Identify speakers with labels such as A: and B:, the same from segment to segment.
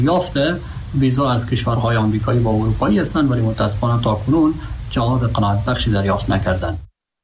A: یافته ویزا از کشورهای آمریکایی و اروپایی هستند، ولی متاسفانه تاکنون جواب قناعت بخشی دریافت نکردند.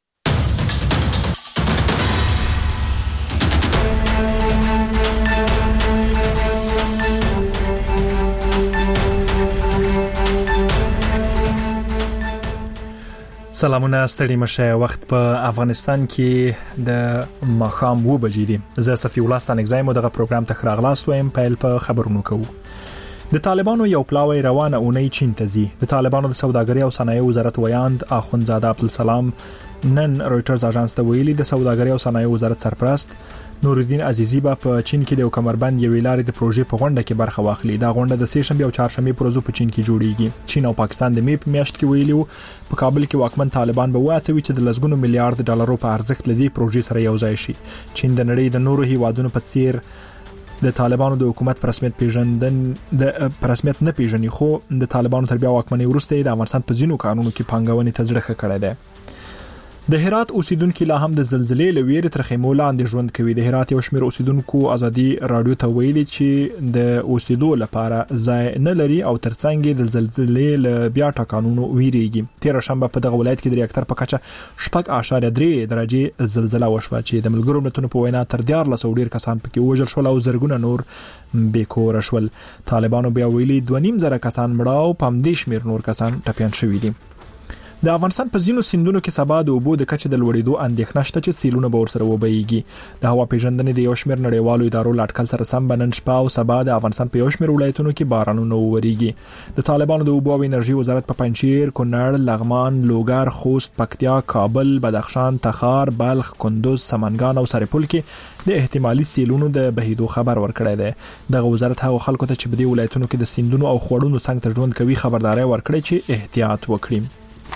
B: سلامونه، ستړي مشه. وخت په افغانستان کې د ماښام 2 بجې دي. زه صفي الله ستانګزای مو دغه پروګرام ته راغلاست وایم. پیل په خبرونو کوو. د طالبانو یو پلاوی روانه اونۍ چین ته ځي. د طالبانو د سوداګرۍ او صنایعو وزارت ویاند اخوندزاده عبدالسلام نن رويټرز اژانس ته ویلي د سوداګرۍ او صنایعو وزارت سرپرست نورالدین عزیزی په چین کې د کمربند یوې لارې د پروژې په غونډه کې برخه واخلي. دا غونډه د سې شنبه او چهارشنبه پر ورځو په چین کې جوړیږي. چین او پاکستان د می په میاشت کې ویلي په کابل کې واکمن طالبان به واڅوي چې د لسګونو میلیارډ ډالرو په ارزښت لدی پروژې سره یو ځای شي. چین د نړۍ د نورو هیوادونو په څیر د طالبانو د حکومت پر رسمیت نه پیژني، خو د طالبانو تر بیا واکمنۍ وروسته د افغانستان په ځینو قانونو کې پانګونې ته زړه کړی دی. د هرات اوسیدونکو لا هم د زلزلې لویری تر خیمو لاندې ژوند کوي. د هرات یو شمېر اوسیدونکو ازادي رادیو ته ویلي چې د اوسیدو لپاره ځای نه لري او ترڅنګ د زلزلې له بیا ټکانونو ویریږي. تیر شنبه په دغه ولایت کې د ریاکټر په کچه 6.3 درجه زلزلہ وشوه چې د ملګرو ملتونو په وینا تر 1400 ډیر کسان پکې وژل شول او زرګونه نور بیکور شول. طالبانو بیا ویلي 2.5 کسان مړه او په همدې شمېر نور کسان ټپیان شوي دي. د افغانستان په ځینو سیندونو کې سبا د اوبو د کچې د لوړېدو اندېښنه شته چې سیلونه به ورسره وبهیږي. د هوا پیژندنې د یو شمېر نړیوالو ادارو لاټکل سره سم نن شپه او سبا د افغانستان په یو شمېر ولایتونو کې بارانونه وورېږي. د طالبانو د اوبو او انرژي وزارت په پنجشیر، کونړ، لغمان، لوګر، خوست، پکتیا، کابل، بدخشان، تخار، بلخ، کندوز، سمنګان او سرپل کې د احتمالي سیلونو د بهیدو خبر ورکړی دی. دغه وزارت هغه خلکو ته چې په دې ولایتونو کې د سیندونو او خوړونو څنګه ته ژوند کوي خبرداري ورکړي چې احتیاط وکړي.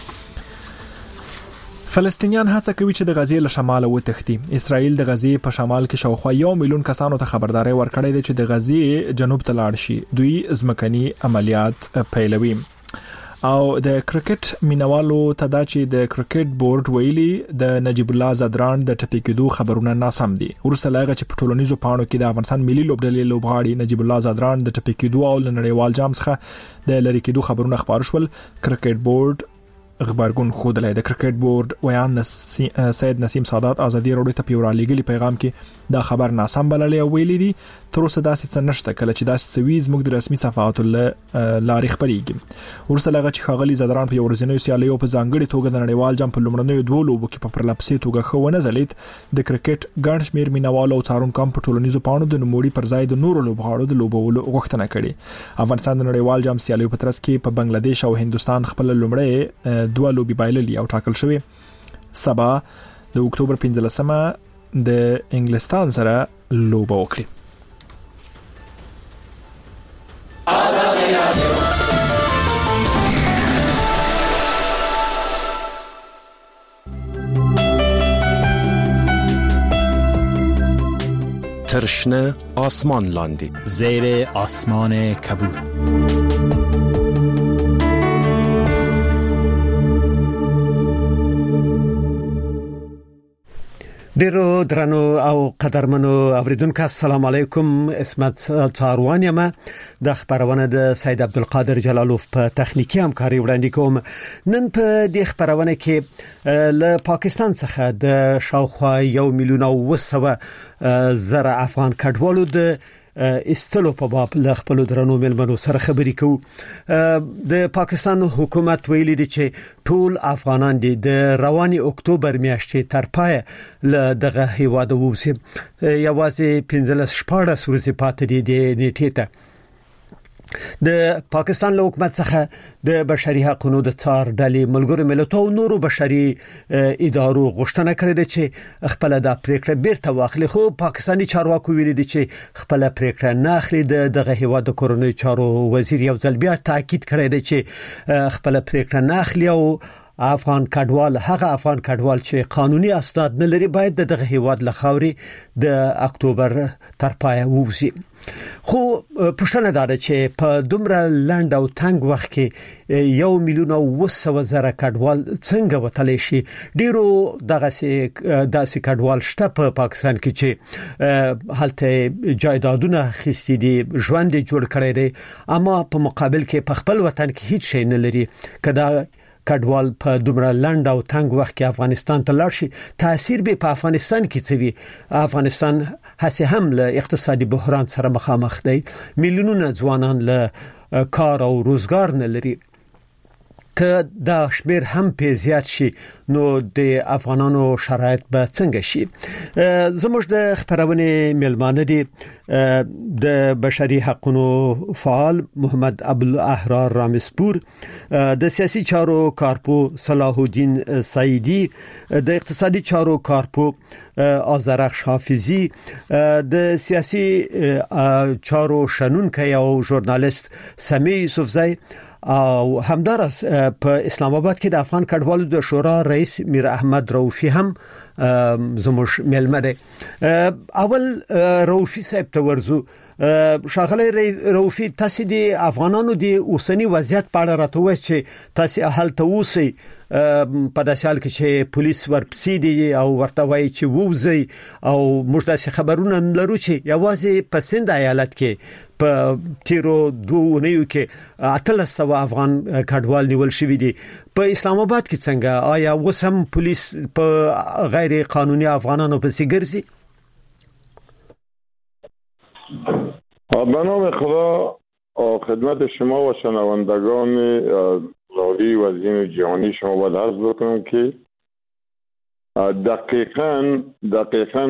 B: فلسطینیان هڅه کوي چې د غزې له شماله وتښتي. اسرائیل د غزې په شمال کې شاوخوا 1 میلیون کسانو ته خبرداري ورکړې ده چې د غزې جنوب ته لاړ شي. دوی ځمکني عملیات پیلوي. او د کرکټ مینوالو ته دا چې د کرکټ بورډ ویلي د نجیب الله زدران د ټپي کېدو خبرونه ناسم دي. ورسره لغه چې په ټولنیزو پاڼو کې د افغانستان ملي لوبډلې لوبغاړي نجیب الله زدران د ټپي کېدو او نړیوال جام څخه د لری کېدو خبرونه خبر شول. کرکټ بورډ خبرګون خودلای. د کرکټ بورډ ویان سید نسیم سادات ازادي رادیو ته پیورا لګلی پیغام کې دا خبر ناسم بللی او ویلي دي تر اوسه داسې څه نشته کله چې داسې سویز موږ د رسمي صفحاتو لارې خبرېږي. ورسره لغه چې خاغلی زدران په ورځنیو سیالیو په ځانګړي توګه د نړیوال جام په لومړنیو 2 لوبو کې په پرلپسې توګه خو نه زلید. د کرکټ ګڼ شمېر مینوالو او څارونکو په ټولنیزو پاڼو د نوموړي پر ځای د نورو لوبغاړو د لوبولو غوښتنه کړې. افغانستان د نړیوال جام سیالیو په ترڅ کې په بنگلاديش او هندستان خپل لومړی 2 لوبي بایللي او ټاکل شوی. سبا د اکتوبر 15مه د انګلستان سره لوبه وکړي.
C: ترشنه آسمان لاندی
D: زیر آسمان کبود.
E: ډیرو درنو او قدرمنو اوریدونکو السلام علیکم. اسمت چاروان یم. د خبرونه د سید عبدالقادر جلالوف په تخنیکی همکاري وړاندې کوم. نن په دې خبرونه کې له پاکستان څخه د شاوخوا 1 میلیون او 200 زره افغان کډوالو د استلو په باب له خپل درنو ملمنو سره خبرې کوو. د پاکستان حکومت ویلي دی چې ټول افغانان د رواني اکتوبر میاشتې تر پای له دغه هیواد ووسی. یوازې 15 ورځې پاتې دي د نیټې ته. د پاکستان له حکومت څخه د بشري حقوقو د څار ډلې ملګرو ملتونو نورو بشري ادارو غوښتنه کړې ده چې خپل د پریکړه بیرته واخلي. خو پاکستاني چارواکو ویلي دي چې خپل پریکړه نه اخلي. دغه هیواد د کورونی چارو وزیر یو ځل بیا تاکید کړی دی چې خپل پریکړه نه اخلي او افغان کډوال چې قانوني اسناد نه لري باید دغه هیواد له خاوري د اکتوبر تر پای ووزي. خو پښتنه دا چې په دومره لاند او تنگ وخت کې 1,700,000 کډوال څنګه وتلی شي. ډیرو داسې کډوال شته په پاکستان کې چې هلته جایدادونه خستی دي، ژوند جوړ کړی دی، اما په مقابل کې په خپل وطن کې هیڅ شی نه لري. کدا کډوال په دومره لاند او تنگ وخت کې افغانستان ته لاړ شي، تاثیر به په افغانستان کې څه وي؟ افغانستان هڅه هم له اقتصادي بحران سره مخامخ دی، میلیونونه ځوانان له کار او روزګار نه لري. که دا شمیر هم په زیات شي نو د افغانانو شرایط به څنګه شي؟ زموږ د خبرونه ملمانه دي د بشري حقوقو فعال محمد ابوالاحرار رامسپور، د سیاسي چارو کارپو صلاح الدین سعیدی، د اقتصادي چارو کارپو آذرخش حافظی، د سیاسي چارو شنونکی او ژورنالیست سمیع یوسفزی، او همدارس په اسلام آباد کې د افغان کډوالو د شورا رئیس میر احمد رؤفی هم زموږ ملمه دی. اول رؤفی صاحب ته ورزو. شاغلی رؤفی، تاسو د افغانانو د اوسنی وضعیت په اړه راته وایئ چې تاسو هلته اوسئ په داسې حال کې چې پولیس ورپسې دي او ورته وایي چې ووځي، او موږ داسې خبرونه لرو چې یوازې په سند ایالت کې په تیرو 2 اونیو کې 1300 افغان کډوال نیول شوی دي. په اسلام آباد کې څنګه؟ آیا اوس هم پولیس په غیر قانوني افغانانو پسې ګرځي؟
F: به نام خدا، خدمت شما و شنوندگان رادی و زین جهانی شما باید عرض بکنم که دقیقاً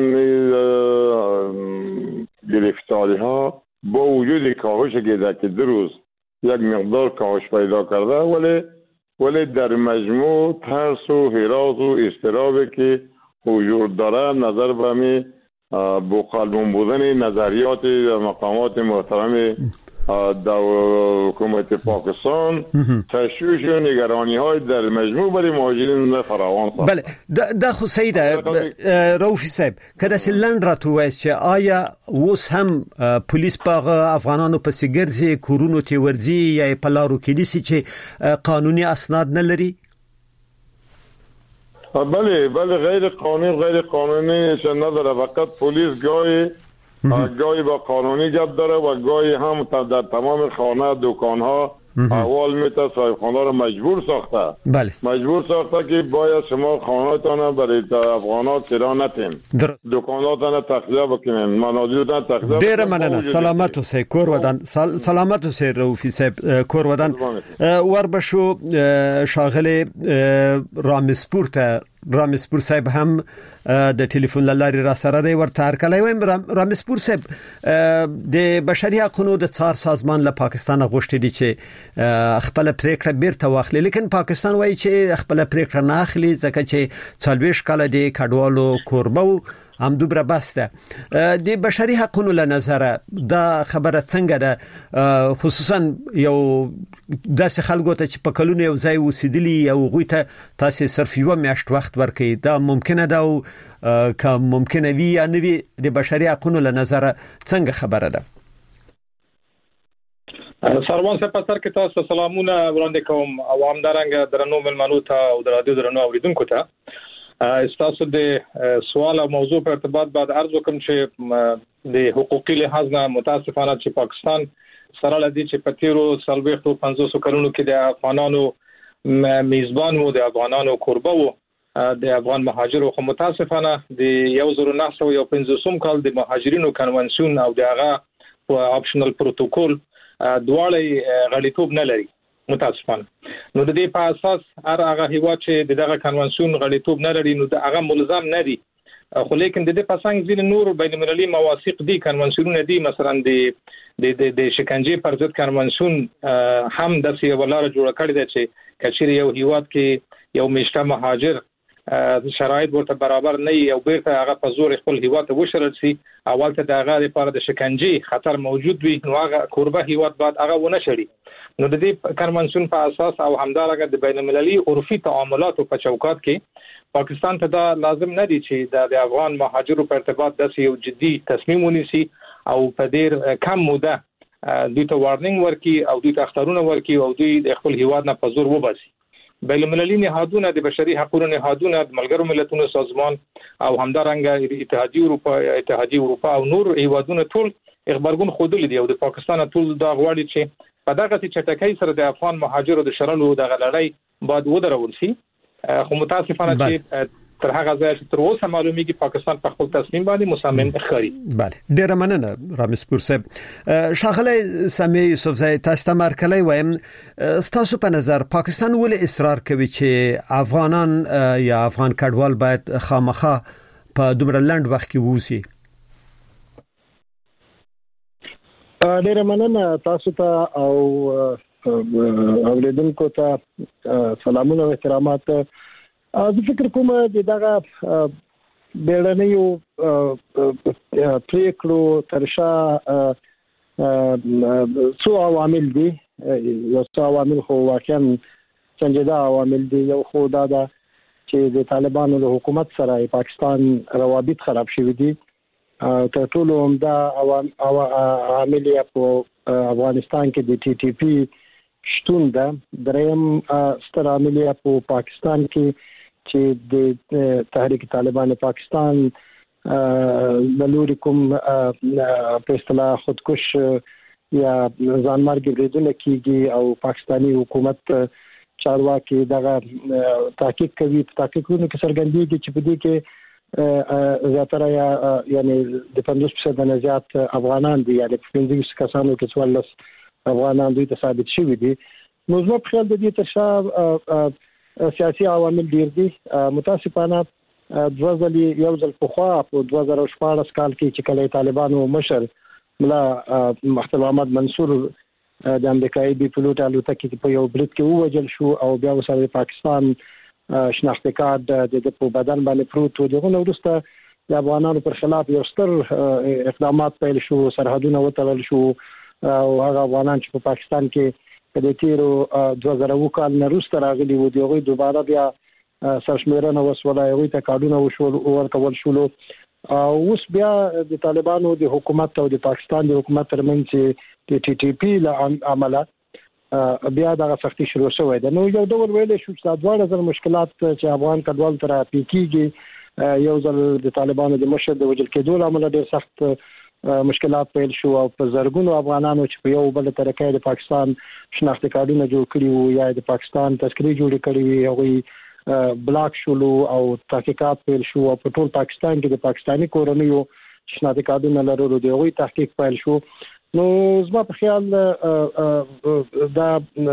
F: گرفتاری ها با وجود کاهش که 2 روز یک مقدار کاهش پیدا کرده، ولی در مجموع ترس و هراس و اضطرابی که وجود داره نظر به می بقلبون بودن نظریات مقامات محترم حکومت پاکستان تشویش و نگرانی های در مجموع برای مهاجرین فراوان ساخت.
E: بله، دا خو صحیح ده رؤفی صاحب. که داسې لنډ راته ووایئ چې آیا اوس هم پولیس په افغانانو پسې ګرځي، کورونو ته ورځي، یا په لارو کې نیسي چې قانوني اسناد نه لري؟
F: بله، غیر قانونی چه نداره. فقط پلیس گاهی با قانونی جب داره و گاهی هم در تمام خانه دکانها احوال میته صاحبخانه رو مجبور ساخته که باید شما خانه‌تان برای افغانات کرا نتین، دکاناتان تخلیه بکنین، منازلتان تخلیه. ډیر
E: مننه. سلامت اوسئ کور ودان. سلامت اوسئ رؤفی صاحب کور ودان. وربشو شاغله رامسپور صاحب هم د ټلیفون لاري را سره دی، ورته هرکلی وایم. رامسپور صاحب، د بشري حقوقو د څار سازمان له پاکستان غوښتي دي چې خپل پریکړه بیرته واخلي، لیکن پاکستان وایي چې خپل پریکړه نه اخلي ځکه چې 40 کال د کډوالو کوربه هم دوبره بس ده. د بشري حقوقو له نظره دا خبره څنګه ده؟ خصوصا یو داسې خلکو ته چې په کلونو یو ځای اوسېدلي او هغوی ته تاسې صرف 1 میاشت وخت ورکړئ، دا ممکنه ده؟ او که ممکنه وي یا نه وي، د بشري حقوقو له نظره څنګه خبره ده؟
G: سروان صاحب، په سر کې تاسو سلامونه وړاندې کوم، او همدارنګه درنو ملمنو ته او د رادیو درنو اوریدونکو ته. استاسو د سوال او موضوع په ارتباط بعد عرض وکم چې د حقوقي لحاظ نه متاسفانه چې پاکستان سره لدی چې په تیرو 450 کلونو کې د افغانانو میزبان وو، د افغانانو کوربه وو، د افغان مهاجرو. خو متاسفانه د 1950 کال د مهاجرینو کنونسیون او د هغه اپشنل پروتوکول دواړه غړیتوب نه لري متاسفانه. نو د دې په اساس هغه هیواد چې دغه کنونسیون غړیتوب نه لري نو هغه ملزم نه دي. خو لیکن د دې په څنګه ځین نور بین المللي مواثیق دي، کنونسیونونه دي، مثلا د شکنجې پر ضد کنونسیون هم د سیولاره جوړ کړی دی چې کچېری یو هیواد کې یو میشته مهاجر شرایط ورته برابر نه یو بیرته هغه په زور خپل هیواد ته وشرل شي، اول ته دغه لپاره د شکنجې خطر موجود وي، نو هغه کوربه هیواد بعد هغه ونه شړي. نو د دې کنونسیون په اساس او همدارنګه د بین المللي عرفي تعاملاتو په چوکاټ کې پاکستان ته دا لازم نه دي چې د افغان مهاجرو په ارتباط د یو جدي تصمیم ونیسي او په ډیر کم موده دوی ته وارنینګ ورکي او دوی ته اختارونه ورکي او دوی د خپل هیواد نه په زور وباسي. بین المللي نهادونه د بشري حقوقو نهادونه د ملګرو ملتونو سازمان او همدارنګه اتحادیه اروپا او نور هیوادونه ټول خبرګون خوده دي او د پاکستان ټول دا غواړي چې په دغه چټکۍ سره د افغان مهاجرو د شړلو د غلړۍ بعد ودرول شي. خو متاسفانه چې تر هغه ځای چې تر اوسه معلومیږي پاکستان په خپل تصمیم باندې مصمم ښکاري.
E: بله ډیر مننه رامز پور صاحب. شاغله سامي یوسفزئی تاسو ته مرکلی وایم ستاسو په نظر پاکستان ولې اصرار کوي چې افغانان یا افغان کډوال باید خامخا په دومره لنډ وخت کې ووسی؟
H: ډیر مننه تاسو ته او اوریدونکو ته سلامونه او احترامات. زه فکر کوم د دغه بیړنیو پریکړو ترشا څو عوامل دي. یو څو عوامل خو واقعا سنجیده عوامل دي. یو خو دا ده چې د طالبانو له حکومت سره پاکستان روابط خراب شوي دي. تر ټولو عمده عامل یې په افغانستان کې د ټي ټي پی شتون ده. دریم ستر عامل یې په پاکستان کې چې د تحریک طالبان پاکستان د لوري کوم په اصطلاح خودکش یا ځانمرګي بریدونه کیږي او پاکستانی حکومت چارواکي دغه تحقیق کوي. تحقیقونه کې څرګندېږي چې په دې کې زیاتره یعنی د 50% نه زیات افغانان دي. یعنی 15 کسانو کې 14 افغانان دوی ته ثابت شوي دي. نو زما په خیال د دې ترشا سیاسي عوامل ډیر دي. متاسفانه د یو ځل په خوا په 2014 کال کې چې کله طالبانو مشر ملا محترم احمد منصور د امریکایي بي پلوټ الوتکې په یو برید کې ووجل شو او بیا وسره پاکستان شناخته کارت د په بدن باندې پروت و. دغه وروسته د افغانانو پر خلاف یو ستر اقدامات پیل شو، سرحدونه وتړل شو او هغه افغانان چې په پاکستان کې په دې تیرو 2000 کال نه وروسته راغلي وو دوی دوباره بیا سرشمیرنه وسوله هغوی ته کارډونه ورکول شول. اوس بیا د طالبانو د حکومت او د پاکستان د حکومت ترمنځ د ټي ټي پی له عمله بیا دغه سختي شروع شوې ده. نو یو ډول ویل شو چې دا ډول زر مشکلات چې افغان کډوال تر پیکیږي یو ځل د طالبانو د مشر د وجل کېدو له امله ډېر سخت مشکلات پیل شو او په زرګونو افغانانو چې په یو بل طریقې د پاکستان شناخته کارتونه جوړ کړي وو یا د پاکستان تذکرې جوړ کړي وي هغه بلاک شول او تحقیقات پیل شو او په ټول پاکستان کې د پاکستانی کورنیو شناخته کارتونه لرلو د هغوی تحقیق پیل شو. نو زما په خیال دا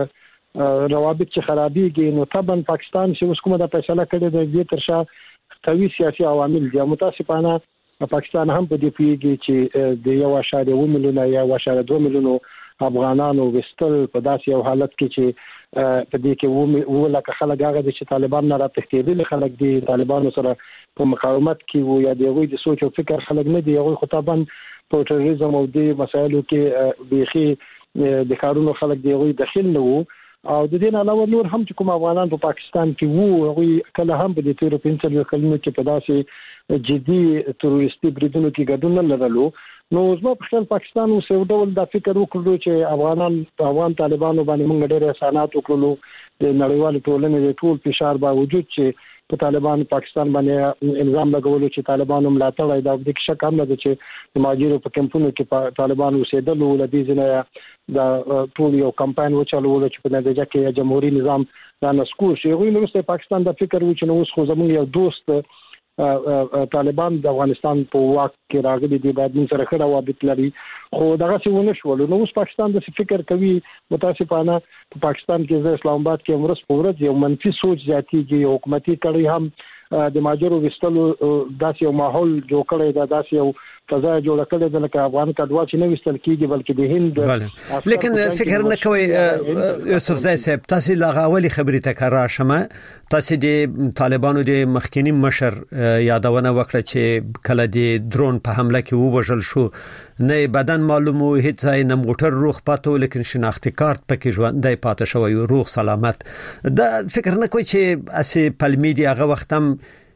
H: روابط چې خرابېږي نو طبعا پاکستان چې اوس کومه د فیصله کړې ده د ترشا قوي سیاسي عوامل دي. متاسفانه پاکستان هم په دې پیږي چې د 1.2 میلیونه یا 1.2 میلیونه افغانانو وستل په داسې یو حالت کې چې په دې کې ولکه خلک هغه چې طالبان نه راتښتېدل خلک دي طالبانو سره په مقاومت کې وو یا دغه د سوچ او فکر خلک نه دي. هغه خطابان په تروریزم او د مسایلو کې بيخي د کارونو خلک دی هغه داخل نه وو او د دې نه علاوه نور هم چې کوم افغانان په پاکستان کې وو هغه کله هم په دې تیر 15 کلونو کې په داسې جدي تروریستي بریدونو کې ګډون نه لرلو. نو زما په خیال پاکستان اوس یو ډول د فکر وکړو چې افغان طالبانو باندې موږ ډېر احسانات وکړو د نړیوال ټولنې د ټول فشار باوجود چې په طالبان پاکستان باندې الزام لګولو چې طالبانو ملاتړ دا د شک هم نه چې د ماجرو په کمپونو کې طالبان اوسېدل او د دې ځنه د ټول یو کمپاین وچلول چې په نتیجه کې جمهوریت نظام را نسکور شي. غوښنه نو پاکستان د فکر و چې نو اوس خو زموږ یو دوست طالبان د افغانستان په واک کې راغلي دي باید موږ سره ښه روابط لري خو دغه څه ونه شول. نو اوس پاکستان د فکر کوي متاسفانه په پاکستان کې د اسلام آباد کې ورځ په ورځ یو منفي سوچ زیاتېږي. حکومتي کړي هم د ماجرو وستلو داسې یو ماحول جوړ کړی دا داسې یو فضا جوړ کړی د لکه افغان کډوال چې نه وستل کیږي بلکې د هند.
E: لیکن فکر نه کوي یوسف زئی صاحب تاسو لاغاولي خبرې تکرار شمه تاسو د طالبانو د مخکینی مشر یادونه وکړه چې کله د درون په حمله کې ووژل شو نه بدن معلومو هیڅ ځای نه موټر روغ پاتو لیکن شناختی کارت پکې ژوندۍ پاتې شوی روغ سلامت. دا فکر نه کوي چې اسی پلمیډي هغه وخت هم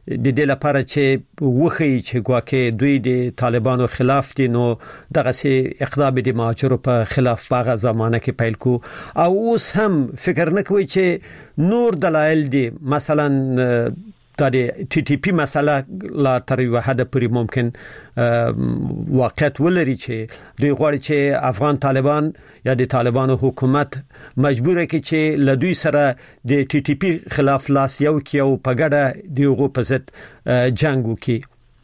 E: د دې لپاره چې وخی چې ګواکې دوی د طالبانو خلاف دي نو دغه سي اقدام د مهاجرو په خلاف هغه زمانه کې پیل کو او اوس هم فکر نه کوي چې نور دلایل دي مثلا د ټي ټي پی مسله لا تر یو حد پورې ممکن واقعیت ولري چې دوی غواړي چې افغان طالبان یا د طالبانو حکومت مجبور کړي چې له دوی سره د ټي ټي پی خلاف لاس یو کې او په ګډه دیغه په ضد جنگ وکړي.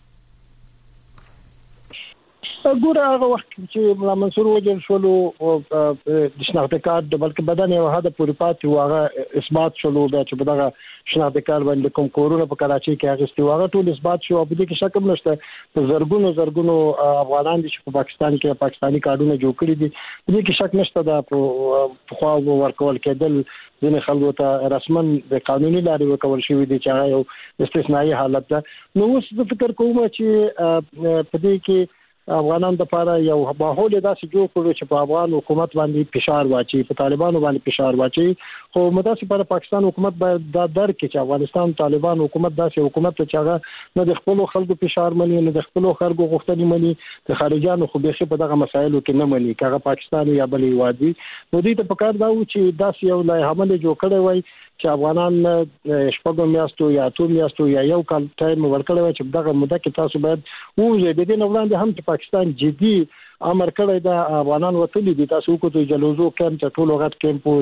H: ګوره هغه وخت چې ملا منصور وجل شولو د شناخته کارت د بلکې بدن یو هدا پوری پاتې واغه اثبات شولو بیا چې بدغه شناخته کارت باندې کوم کورونه په کراچي کې هغه استواغه ټول اثبات شو په دې کې شک هم نشته په زرګونو افغانان چې په پاکستان کې پاکستانی کارونه جوړ کړی دي دې کې شک نشته دا په خو ورکول کېدل ځینې خلکو ته رسمن د قانوني لارې ورکول شوی دي چې یو استثنایی حالت ده. نو اوس د فکر کوم چې په دې کې افغانان د لپاره یو ماحول داسې جوړ کړو چې په افغان حکومت باندې فشار واچي په طالبانو باندې فشار واچي خو متاسفانه پر پاکستان حکومت باید دا درک کړي چې افغانستان طالبان حکومت داسې حکومت چې هغه نه د خپل خلکو فشار مني نه د خپل خلکو غوښتنې مني د خارجانو خو به په دغه مسایلو کې نه مني کغه پاکستان یا بلې وادي نو دې ته پکار دا و چې داسې یو لای حمله جوړ کړي وای چې افغانان شپږ میاشتو یا اتو میاشتو یا یو کال ټایم ورکړی وای چې دغه مده کې تاسو باید وځي د دې نه وړاندې هم چې پاکستان جدي امر کړی دا افغانان وتلی دي تاسو کو ته جلوزو کم ته ټولو غټ کیمپ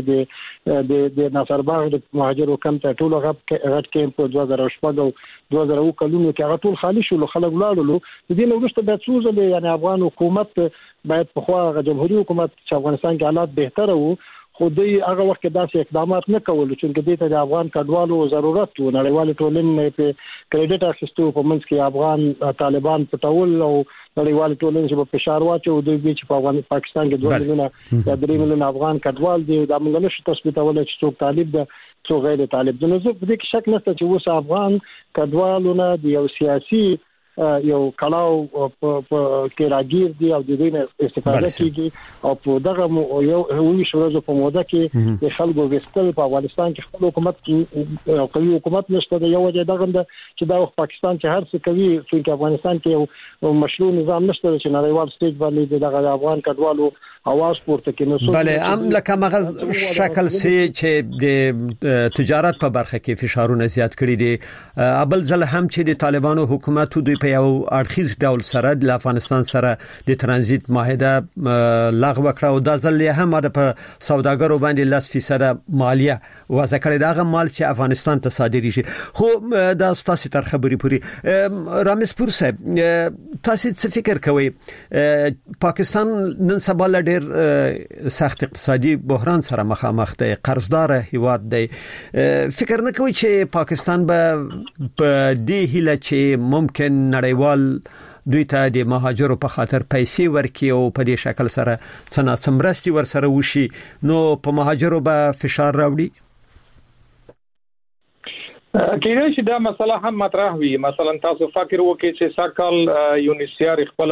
H: د ناصر باغ د مهاجرو کم ته ټولو غټ کیمپ 2014 او 2000 کلونو کې هغه ټول خالی شو خلک لاړو د دې نو وروسته د څوزله یعنی افغان حکومت باید په خوا جمهوریت حکومت چې افغانستان کې حالات بهتره وو خو دوی هغه وخت داسې اقدامات نه کول چې دې ته د افغان کډوالو ضرورت و نړیوال ټولنې په کریډټ اخیستو په منځ کې افغان طالبان پټول او نړیوال ټولنې چې په فشار واچو دوی چې په پاکستان کې 2 میلیونه یا 3 میلیونه افغان کډوال دي دا موږ نشو تثبیتول چې څوک طالب ده څوک غیر طالب ده نو زه په دې کې شک نشته چې اوس افغان کډوالونه د یو سیاسي یو کلاو په کې راګیر دي او د دې نه استفاده کیږي او په دغه یو ورځو په موده کې د خلکو وستل په افغانستان کې خپل حکومت قوي حکومت نشته د یو وجه دغه چې دا پاکستان چې هر څه کوي چې افغانستان کې یو مشروع نظام نشته چې نړیوال سټیج باندې دغه افغان کډوالو اواز پورته کوي.
E: بله ام لکه مغز شکل سي چې د تجارت په برخه کې فشارونه زیات کړي دي ابل ځل هم چې د طالبانو حکومت دوی یو اړخیز ډول سره د افغانستان سره د ترانزیت معاهده لغوه کړه او د ځل هم د سوداګرو باندې 10% مالیه وضع کړې دغه مال چې افغانستان ته صادري شي خو دا ستاسو تر خبرې پوری رامز پور صاحب تاسو څه فکر کوئ پاکستان نن سبا ډېر سخت اقتصادي بحران سره مخامخ دی قرضدار هیواد دی فکر نه کوئ چې پاکستان به دې هیله چې ممکن نړیوال دوی ته د مهاجرو په خاطر پیسې ورکړي او په دې شکل سره څنګه سمرستي ور سره وشي نو په مهاجرو به فشار راوړي
G: کېدای شي دا مسله هم مطرح وي مثلا تاسو فکر وکړئ چې ساکال یونیسیار خپل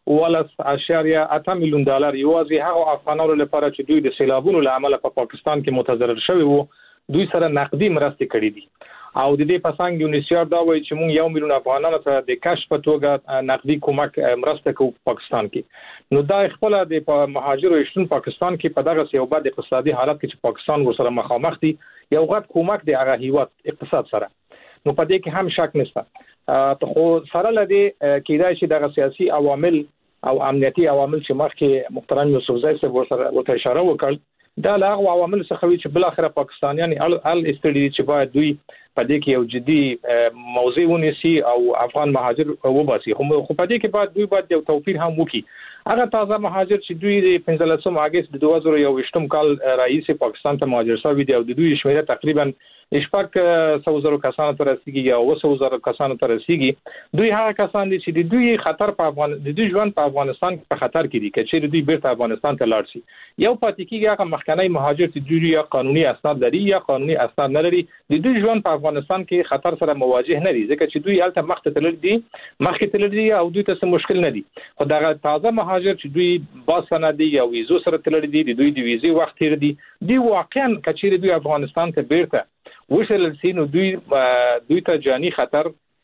G: $8 میلیون یوازې هغه افغانانو لپاره چې دوی د سیلابونو لامل په پاکستان کې متضرر شوي وو دوی سره نقدي مرستې کړې دي او د دې پسنګ یونیسیار دا وایي چې موږ 1 میلیون افغانانو ته د کاش په توګه نقدي کومک مرسته کوو په پاکستان کې نو دا خپل د مهاجرو شتون پاکستان کې په دغه یو بد اقتصادي حالت کې چې پاکستان ورسره مخامخ دي یو غټ کومک دی هغه هیواد اقتصاد سره نو په دې کې هم شک نشته خو سره لدی کېدای شي دغه سیاسي عوامل او امنیتي عوامل چې مخکې محترم یوسفزای صاحب ورته اشاره وکړ دا له هغه عوامل څخه وي چې بل اخر پاکستانیان ال استړي چې باید دوی په دې کې یو جدي موضوع ونیسي او افغان مهاجر وباسي خو په دې کې باید یو توفیر هم وکړي هغه تازه مهاجر چې دوی د 15 اگست 2021 کال رئیس پاکستان ته مهاجر شوي دي او د دوی شمیره تقریبا 100,000 کسانو ته رسیدي یا 200,000 کسانو ته رسیدي دوی هغه کسان دي چې د دوی خطر په د دوی ژوند په افغانستان کې په خطر کې دي چې دوی بیرته افغانستان ته لاړ شي یو پاتې کېږي هغه مخکنی مهاجر چې دوی یا قانوني اسناد لري یا قانوني اسناد نه لري د دوی ژوند په افغانستان کې خطر سره مواجه نه دي ځکه چې دوی هلته مخکې تلل دي او دوی ته څه مشکل نه دي خو دا تازه مهاجر چې دوی باس سند یا ویزو سره تلل دي د دوی د ویزې وخت تیر دي واقعا کچېره دوی افغانستان ته بیرته وشل سینو دوی ته جاني خطر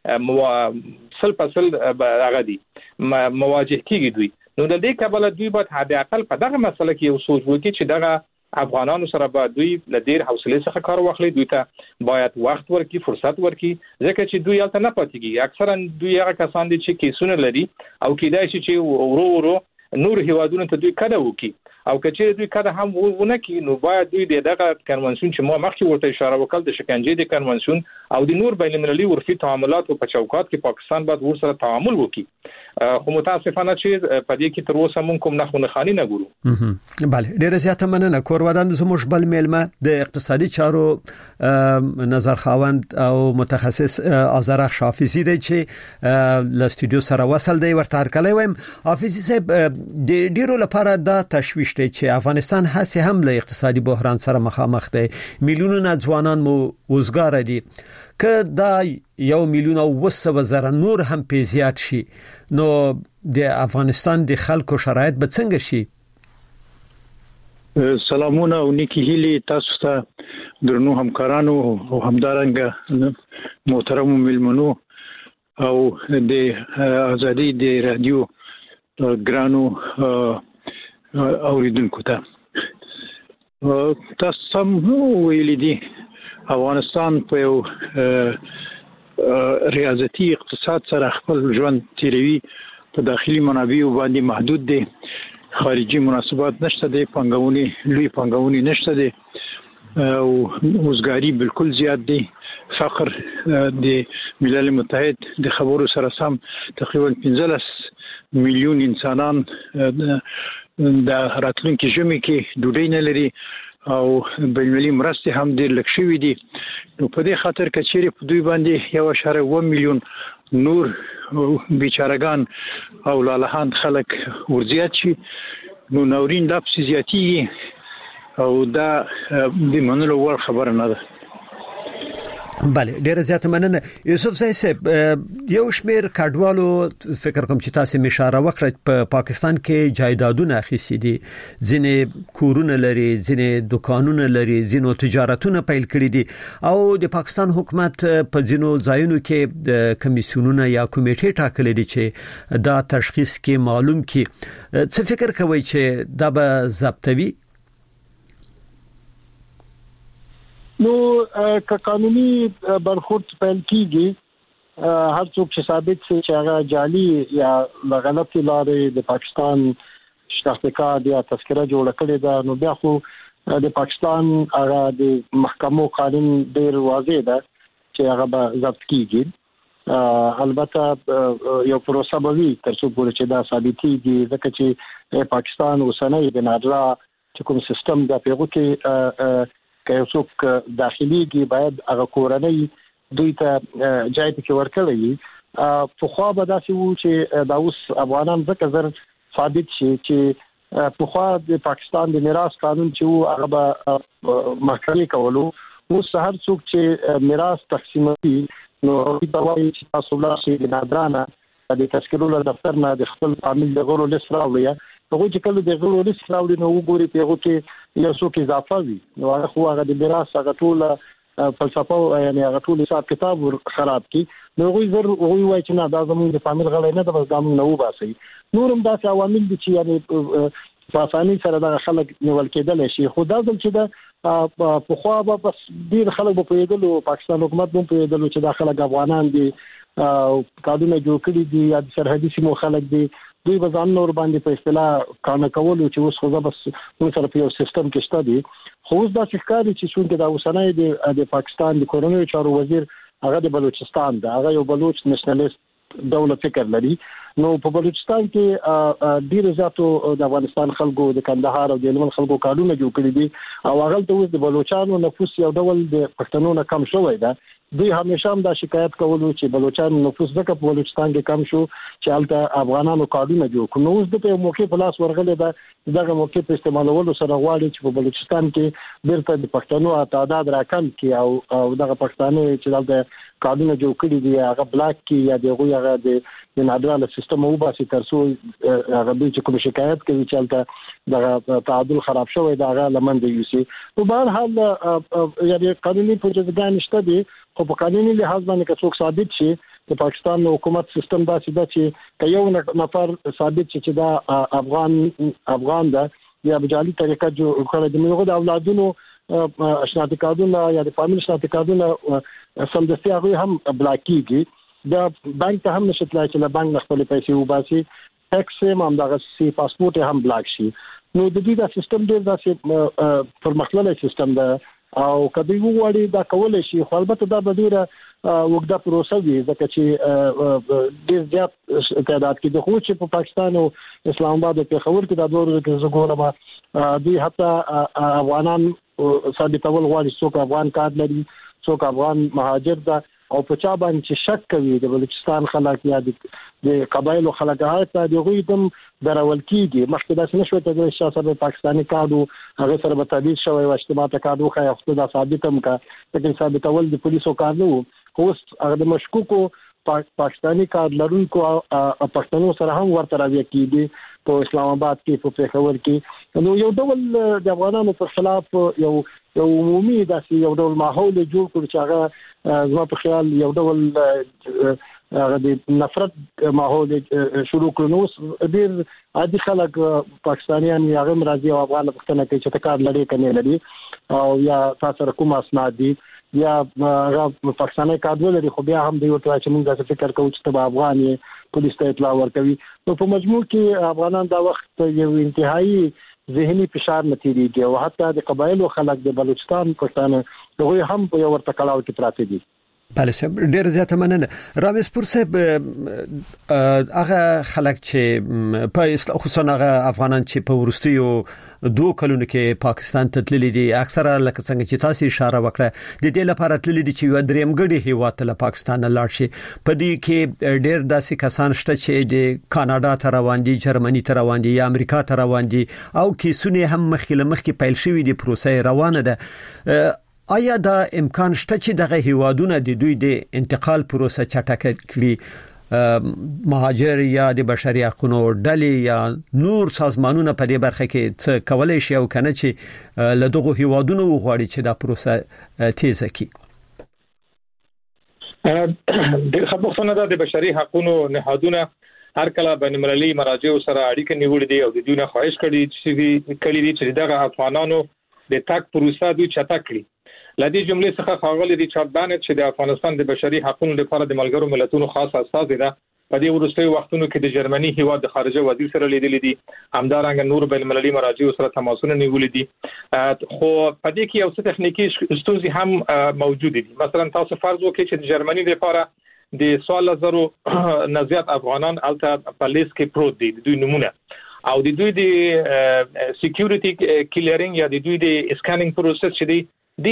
G: سل هغه دي مواجه کیږي دوی. نو د دې کبله دوی به حد اقل په دغه مسله کې یو سوچ وکړي چې دغه افغانانو سره به دوی له ډیر حوصله څخه کار واخلي، دوی ته باید وخت ورکړي، فرصت ورکړي، ځکه چې دوی هلته نه پاتېږي. اکثرا دوی هغه کسان دي چې کیسونه لري او کېدای شي چې ورو نور هیوادونو ته دوی کډه وکړي، او کچې دوی کډه هم ونه کړي نو باید دوی دغه کنونسیون چې ما مخکې ورته اشاره وکړه د شکنجې د کنونسیون او د نور بین المللي عرفي تعاملاتو په چوکاټ کې پاکستان باید ورسره تعامل وکړي. خو متاسفانه چې په دې کې تر اوسه مونږ کوم نه خاني نه ګورو.
E: بله، ډیره زیاته مننه. کورودان زموږ بل میلمه د اقتصادي چارو نظر خاوند او متخصص آذرخ حافظي دی چې له استودیو سره وصل دی. ورته هرکلی وایم. حافظي صاحب، د ډیرو لپاره دا تشویش دی چې افغانستان هڅه هم له اقتصادي بحران سره مخامخ دی، میلیونونه ځوانان مو وزګار دي. که دا 1,700,000 نور هم په زیات شي نو د افغانستان د خلکو شرایط به څنګه شي؟
H: سلامونه او نیکی هیلي تاسو ته، درنو همکارانو او همدارنګه محترم ملمنو او د ازادي د رادیو ګرانو اوریدونکو ته. تاسو سم ویلي دي افغانستان په یو ریاضتي اقتصاد سره خپل ژوند تیروي، په داخلي منابعو باندې محدود دي، خارجي مناسبات نشته دي، لوی پانګونې نشته دي او وزګاری بالکل زیات دي. فقر د ملل متحد د خبرو سره سم تقریبا 15 میلیون انسانان د راتلونکي ژمي کې ډوډۍ نه لري او بینالمللي مرستې هم ډېر لږ شوي دي. نو په دې خاطر که چیرې په دوی باندې 1.1 میلیون نور بیچارهګان او لالهان خلک ورزیات شي نو ناورین لا پسې زیاتېږي او دا د منلو وړ خبره نه ده.
E: بله، ډیره زیاته مننه. یوسف زئی صاحب، یو شمیر کډوالو فکر کوم چې تاسو اشاره وکړه په پاکستان کې جایدادونه اخیستي دي، ځینې کورونه لري، ځینې دکانونه لري، ځینو تجارتونه پیل کړي دي او د پاکستان حکومت په ځینو ځایونو کې د کمیسیونونه یا کمیټې ټاکلي دي چې دا تشخیص کې معلوم کړي. څه فکر کوي چې دا به ضبطوي؟
H: نو که قانوني برخورد پیل کیږي، هر څوک چې ثابت شي چې هغه جعلي یا غلطي لارې د پاکستان شناخت کارت یا تذکره جوړ کړی دا، نو بیا خو د پاکستان هغه د محکمو قانون ډیر واضح ده چې هغه به ضبط کیږي. البته یو پروسه به وي تر څو پورې چې دا ثابتېږي، ځکه چې پاکستان اوسنۍ د نادرا چې کوم سیستم د پیغو کې که یو څوک داخليږي باید هغه کورنۍ دوی ته ځای کې ورکړي. په خو به داسې وو چې دا اوس افغانان ځکه زر ثابت شي چې په خو د پاکستان د میراث قانون چې وو هغه به محکمې کولو. اوس هر څوک چې میراث تقسیموي نو دا وایي چې تاسو لا شي د نادرانه د تذکرو له دفتر نه د خپل فامیل د غړو لیست راوړي. هغه چې کله د غړو لیست راوړي نو وګوري په هغه کې یو څوک اضافه وي نو هغه د میراث هغه ټول فلسفه یعنی هغه ټول حساب کتاب خراب کی. نو هغه زر هغه وایي چې نه دا زموږ د فامیل غړي نه د بس دامن نه وباسي. نورم داسې عوامل دي چې یعنی په اسانۍ سره د خلک نیول کېدل شي. خو دا ځل چې دا په خو به بس ډیر خلک په پیدلو پاکستان حکومت په پیدلو چې د خلک افغانان دي قانون جوړ کړی دي یا سرحدي سیمو خلک دي دوی به ځان نور باندې په اصطلاح کار کولو چې اوس خو بس موږ سره په یو سیستم کې شته دي. خو اوس دا ښکاري چې څنګه د اوسنۍ د پاکستان د کورنیو چارو وزیر هغه د بلوچستان دا هغه یو بلوچ نېشنلیست دولت فکر لري. نو په بلوچستان کې ډیر زیاتو د افغانستان خلکو د کندهار او د هلمند خلکو کارونه جوړ کړي دي او هغه ته اوس د بلوچستانو نفوس یو ډول د پښتنو نه کم شوی دی. دوی همیشه هم دا شکایت کولو چې بلوچستان نفوس ځکه په بلوچستان کې کم شو چې هلته افغانانو کارونه جوړ کړي. نو اوس د موقع په لاس ورغلي دا دغه موقع په استعمالولو سره غواړي چې په بلوچستان کې بیرته د پښتنو تعداد راکم کړي او دغه پښتانه چې دلته کارونه جوړ کړي دي هغه بلاک کې یا دغه د نادراله سیستم وباسي تر څو هغه به چې کوم شکایت کوي چې هلته دغه تعادل خراب شوی دا هغه لمن دی یوسي. په بهر حال یعنی قانوني پروسه نشته دي خو په قانوني لحاظ باندې که څوک ثابت شي د پاکستان حکومت سیستم دا چې یو نفر ثابت چې دا افغان ده یا بجالي طریقه جو کړه د موږ د اولادونو شناختی کارتونه یا د فامیل شناختی کارتونه سمدستي هغه هم بلاکیږي دا بانک ته هم نشي تلای چې له بانک نه خپل پیسې وباسي ټیکس هم دغه سی پاسپورت هم بلاک شي نو د دې دا سیستم ډیر داسې پرمختللی سیستم ده او کدی وګوري دا کولای شي خو البته دا به ډیره وګړه پروسه وي ځکه چې ډیر زیات تعداد کې د خو چې په پاکستان او اسلام آباد او پیښور کې دا ډول کې زګورما دوی حتی افغانان ثابتول غواړي څوک افغان کارت لري څوک افغان مهاجر ده او په چا باندې چې شک کوي د بلوچستان خلک یا د قبایلو خلک هغه د غوی دم درول کیږي مخکې دا څنګه شوی چې شاسره پاکستاني کارت هغه سره به تبدیل شوی او اجتماعي کارت خو یو دا ثابتم کا لیکن ثابتول د پولیسو کار نه وو هغه د مشکوکو پاکستاني کارت لرونکو پښتنو سره هم ورته راځي کیږي په اسلام آباد کې په پیښور کې نو یو ډول د افغانانو په خلاف یو عمومي داسې یو ډول ماحول جوړ کړ چې هغه زما په خیال یو ډول هغه د نفرت ماحول شروع کړ نو ډیر عادي خلک پاکستانیان یا غیر راځي او افغان پښتنه کې چې تکار لري کنه لري او یا تاسو کوم اسناد دي یا پاکستاني کارت لري خو بیا هم د یو تر چې موږ د فکر کوو چې د افغاني پولیس ته اطلاع ورکوي نو په مجموع کې افغانان دا وخت یو انتهایی ذهني فشار نتیریږي او حتی د قبایلو خلک د بلوچستان پښتانه دغه هم په یو ورته کلاو کې پراته دي
E: بله صاحب ډیر زیاته مننه رامز پور صاحب هغه خلک چې په خصوصا هغه افغانان چې په ورستیو 2 کلونو کې پاکستان ته تللي دي اکثره لکه څنګه چې تاسو اشاره وکړه د دې لپاره تللي دي چې یو درېمګړي هیواد ته پاکستان لاړ شي په دې کې ډیر داسې کسان شته چې د کاناډا ته روان دي جرمني ته روان دي یا امریکا ته روان دي او کیسونه هم مخکې پیل شوی دي پروسه روانه ده آیا دا امکان شته چې دغه هیوادونه د دوی د انتقال پروسه چټکه کړي مهاجر یا د بشري حقوقو ډلې یا نور سازمانونه په دې برخه کې څه کولای شي او کنه چې له دغه هیوادونو وغواړي چې دا پروسه تیزه کړي
G: د خبرونه د بشري حقوقو نهادونه هر کله بین المللي مراجع سره اړیکه نیولې دي او د دوی نه خواهش کړي چې دغه افغانانو د تاک پروسه دوی چټک کړي لدی جملې څخه خاغلی دي چارټ بانت چې د افغانستان د بشري حقوقو لپاره د ملګرو ملتونو خاص استاد ده په دې وروستي وختونو کې د جرمني هیواد د خارجه وزیر سره لیدل دي همدارنګه نور بین المللي مراجع سره تماسونه نیولې دي خو په دې کې یو څه تخنیکی ستونزې هم موجود دي مثلا تاسو فرض وکړئ چې د جرمني لپاره د 100,000 نه زیات افغانان الته په لیست کې پروت دي د دوی نمونه او د دوی د سکیورټي کلیرینګ یا د دوی د اسکانینګ پروسس چې دی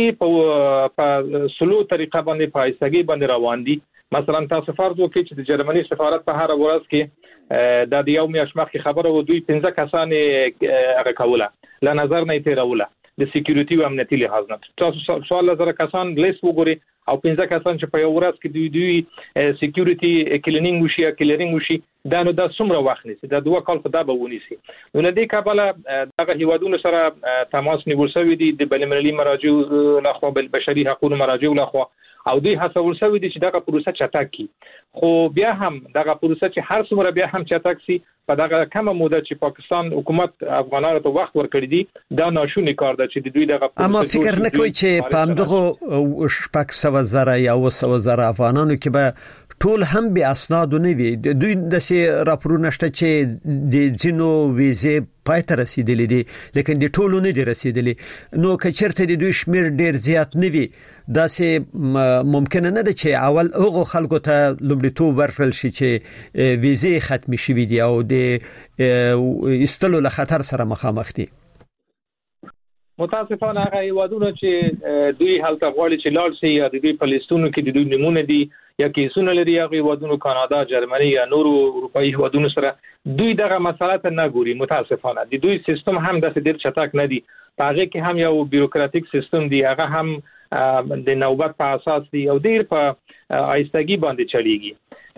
G: په سلو طریقه باندې په ایستګي باندې روان دي مثلا تاسو فرض وکړئ چې د جرمني سفارت په هر ورځ کې د یو میاشت مخکې خبره و دوی 15 کسان هغه کوله ل نظر نه تیروله د سکیورټي او امنیتي لحاظ نه تاسو 100,000 کسان لیست وګورئ او 15 کسان چې په یو ورځ کې دوی سکیورټي کلینینګ وشي یا کلیرینګ وشي دا نو د څومره وخت نیسي دا 2 کال په دا به ونیسي نو لدې کابل دغه هیوادونو سره تماس نیول شوی دی د بین المللي مراجع لخوا بل بشري حقوقو مراجع لخوا او دوی هڅول شوی دي چې دغه پروسه چټک کړي خو بیا هم دغه پروسه چې هر څومره بیا هم چټک سي په دغه کمه موده چې پاکستان حکومت افغانانو ته وخت ورکړي دي دا ناشونی کار ده چې دوی دغه پروسه
E: اما فکر نه کوي چې په همدغه شپږ سوه زره یا 200 زره افغانانو کې به ټول هم به اسناد نه وي دوی د سي راپورونه شته چې د جنو ویزه پاتې رسیدلې دي لیکن د ټولو نه دي رسیدلې نو کچرته د دوی شمیر ډیر زیات نه وي دا سي ممکن نه ده چې اول هغه خلکو ته لومړیتوب ورکړل شي چې ویزه ختم شي وي او د استلو له خطر سره مخامخ دي
G: متاسفانه هغه هیوادونه چې دوی هلته غواړي چې لاړ شي یا د دوی په لیستونو کې د دوی نمونه دي یا کیسونه لري هغه هیوادونو کاناډا جرمني یا نورو اروپאי هیوادونو سره دوی دغه مسله ته نه ګوري متاسفانه د دوی سیستم هم د ډیر چټک نه دی هغه کې هم یو بیروکراتیک سیستم دی هغه هم د نوبت په اساس دی او ډیر په ایستګي باندې چلیږي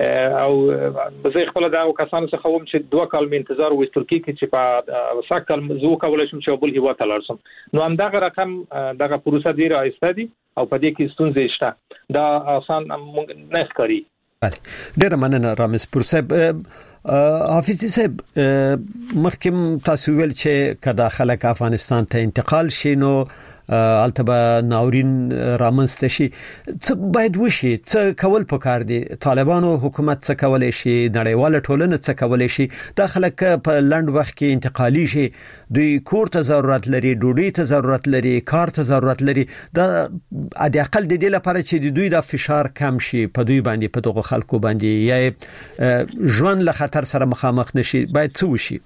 G: او زه خپل دا کسانو څخه ووم چې 2 کال مې انتظار وستل کې چې په ساکل زو کولای شم چې بل هیواد ته لارسم نو هم دغه رقم دغه پروسه ډیره ایسته دي او په دې کې ستونزې شته دا آسان نه ښکاري
E: بله ډیر مننه رامز پور صاحب. حافظ صاحب مخکې تاسو ویل چې کدا خلک افغانستان ته انتقال شي نو البته ناورین رامنځته شي، څه باید وشي، څه کول پکار دي؟ طالبانو حکومت څه کولای شي؟ نړیواله ټولنه څه کولای شي؟ دا خلک په لنډ وخت کې انتقالي شي، دوی کور ته ضرورت لري، ډوډۍ ته ضرورت لري، کار ته ضرورت لري. دا د اقل د دې لپاره چې دوی د فشار کم شي په دوی باندې، په دغه خلکو باندې، یا ژوند له خطر سره مخامخ نشي، باید څه وشي؟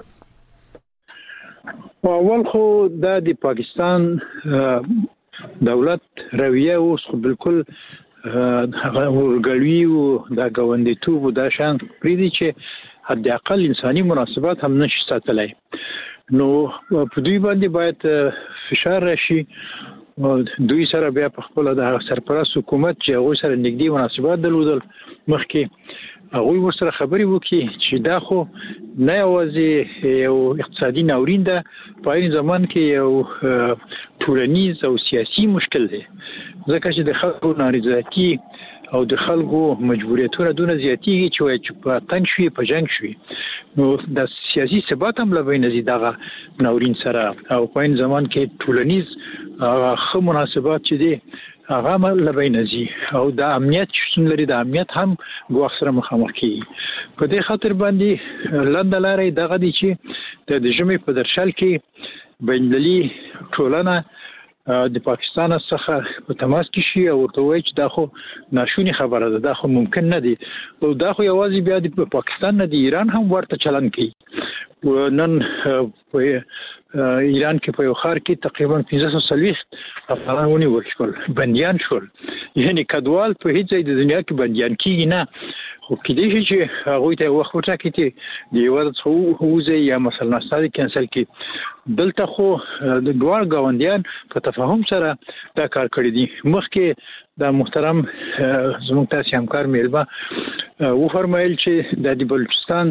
I: اول خو د پاکستان دولت رویه اوس خو بالکل ورګړوي او د غوندیتوب او د شان پریدي چې حد اقل انساني مناسبات هم نشي ساتلای. نو په دوی باندې باید فشار راشي، دوی سره بیا په خپل د سرپرست حکومت چې هغه سره نږدې مناسبات درلودل مخکې هغه ورسره خبري وکړي چې دا خو نه یوازې یو اقتصادي ناورین ده، په این زمان کې یو ټولنیز او سیاسي مشکل دی، ځکه چې د خلکو نارضایتي او د خلکو مجبوریتونه دونه زیاتېږي چې په تنګ شوي، په جنګ شوي، نو د سیاسي ثبات هم له بینه ځي دغه ناورین سره، او په این زمان کې ټولنیز ښه مناسبات چې دي هغه له بینه ځي، او د امنیت شتون لري، د امنیت هم ګواښ سره مخامخ کیږي. په دې خاطر باندې لنډه لارې دغه دي چې د ژمي په درشل کې بینالمللي ټولنه د پاکستان څخه په تماس کې شي او ورته وایي چې دا خو ناشونی خبره ده، دا خو ممکن نه دي، او دا خو یوازې بیا د پاکستان نه دی، ایران هم ورته چلن کوي. نن په ایران کې په یو ښار کې تقریبا 1540 افغانان ونیول شول، بندیان شول، یعنی کډوال په هیڅ ځای د دنیا کې بندیان کیږي نه، خو کېدای شي چې هغه ته وخت ورکړي چې د یو څه وځي یا مثلا ستاسو کینسل کی. دلته خو د دوه غوندیان په تفاهم سره دا کار کړی دي. مخکې د محترم زموږ تاسو همکار میلبا و فرمایل چې د بلوچستان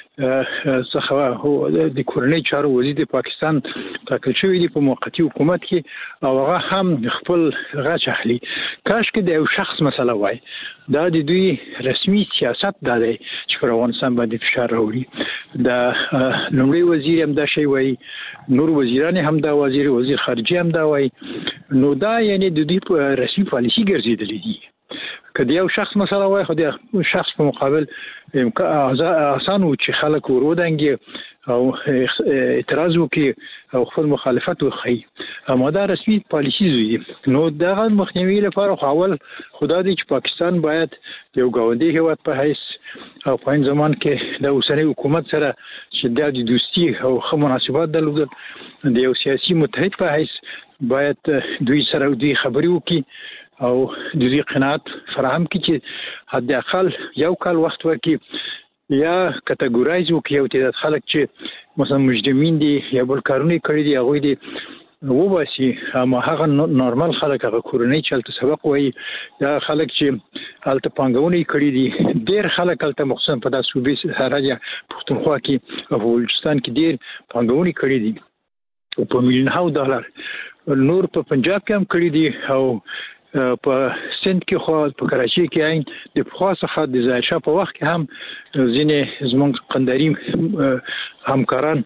I: څخه د کورنۍ چارو وزیر د پاکستان ټاکل شوی دی په موقتی حکومت کې، او هغه هم خپل غاچ اخلي. کاش کې د یو شخص مسله وای، دا د دوی رسمي سیاست دی چې پر افغانستان باندې فشار راوړي. د لومړي وزیر هم دا شی وای، نور وزیران هم دا وزیر خارجه هم دا وای، نو دا یعنی د دوی په رسمي پالیسي ګرځیدلې دي. کله یو شخص مثلا وای، خو د شخص په مقابل آسان و چې خلک ورودانګي او اعتراض وکړي او خپل مخالفت وکړي، اما دا رسمي پالیسي دی. نو دغه مخنیوي لپاره اول خدا دې چې پاکستان باید یو ګاونډي هیواد په حیث او په این زمان کې د اوسنۍ حکومت سره چې د دوستي او ښه مناسبات درلودل، د یو سیاسي متحد په حیث باید دوی سره دوی خبري وکړي او د دې قناعت فراهم کړي چې حد اقل یو کال وخت ورکړي، یا کټګورایز وکړي او تعداد خلک چې مثلا مجرمین دي یا بل کارونه کړی دي هغه دي وباسي، اما هغه نورمال خلک، هغه کورنۍ چې هلته سبق وایي، دا خلک چې هلته پانګونه کړي دي، ډېر خلک هلته مخصوصا په دا صوبې سراجه پښتونخوا کې او بلوچستان کې ډېر پانګونه کړي دي په $1,000,000 ډالر، نور په پنجاب کې هم کړي دي، او په سند کې خو په کراچي کې عین د پخوا څخه د ځایشه په وخت کې هم ځینې زموږ قنداري همکاران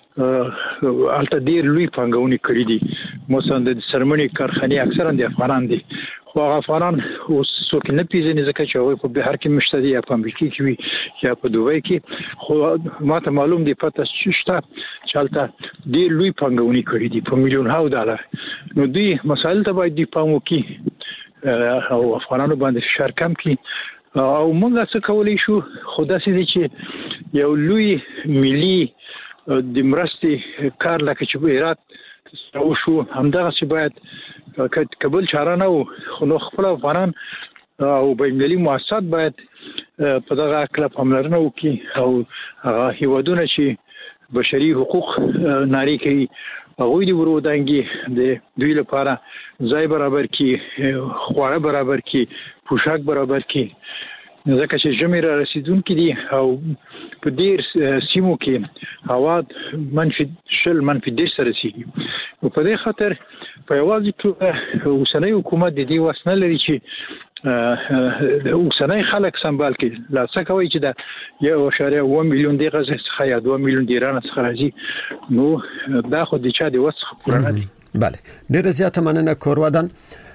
I: الته ډېر لوی پانګونې کړې دي، مثلا د سرمنې کارخانې اکثرا د افغانان دي، خو هغه افغانان اوس څوک نه پیژني ځکه چې هغوی په بهر کې مشته دي یا په امریکا کې وي یا په دوبۍ کې، خو ماته معلوم دی پته شته چې هلته ډېر لوی پانګونې کړې دي په $1,000,000. نو دوی مسایل ته باید دوی پام وکړي او افغانانو باندې فشار کم کړي، او موږ څه کولی شو، خو داسې دی چې یو لوی ملي د مرستې کار لکه چې په هرات وشو همدغسې باید کابل چاره نه و، خو نو خپل افغانان او بینالمللي مؤسسات باید په دغه کله پاملرنه وکړي، او هغه هیوادونه چې بشري حقوق نارې کوي هغوی دې ورودانګي، د دوی لپاره ځای برابر کړي، خواړه برابر کړي، پوشاک برابر کړي، ځکه چې ژمي را رسیدونکي دي او په ډېر سیمو کې هوا -10 -10 سره رسیږي. نو په دې خاطر په یوازې اوسنۍ حکومت د دې وس نه لري چې اوسنۍ خلک سمبال کړي لا څه کوي چې دا 1.1 میلیون دی غزه څخه یا 2 میلیون دی ایران څخه راځي نو دا خو د چا دی وسخه پوره نه دي.
E: بله ډیره زیاته مننه کورودان.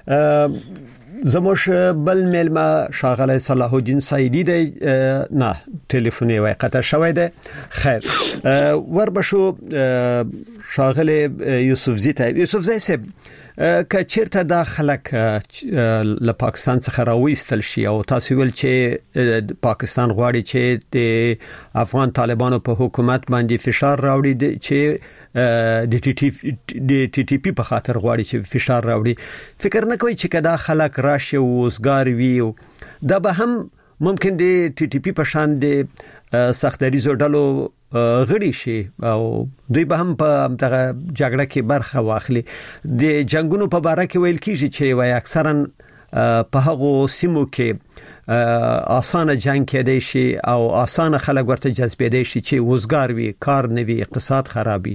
E: زموش بل ملما شاغله صلاح الدین سعیدی دی نه ټلیفوني وای قطع شوی دی. خیر وربشو شاغله یوسف زی صاحب که چیرته دا خلک له پاکستان څخه راوېستل شي او تاسو ویل چې پاکستان غواړي چې د افغان طالبانو په حکومت باندې فشار راوړي چې د ټي ټي پی په خاطر غواړي چې فشار راوړي فکر نه کوي چې کدا خلک راشي او وسګار وي دا به هم ممکن د ټي ټي پی په شان د سختريزو ډلو غړي شي او دوی به هم په دغه جګړه کې برخه واخلي. د جنگونو په اړه کې ویل کیږي چې وای اکثرا په هغو سیمو کې اسانه جنگ کېدای شي او اسانه خلک ورته جذبېدای شي چې وزګار وي کار نه وي اقتصاد خرابي.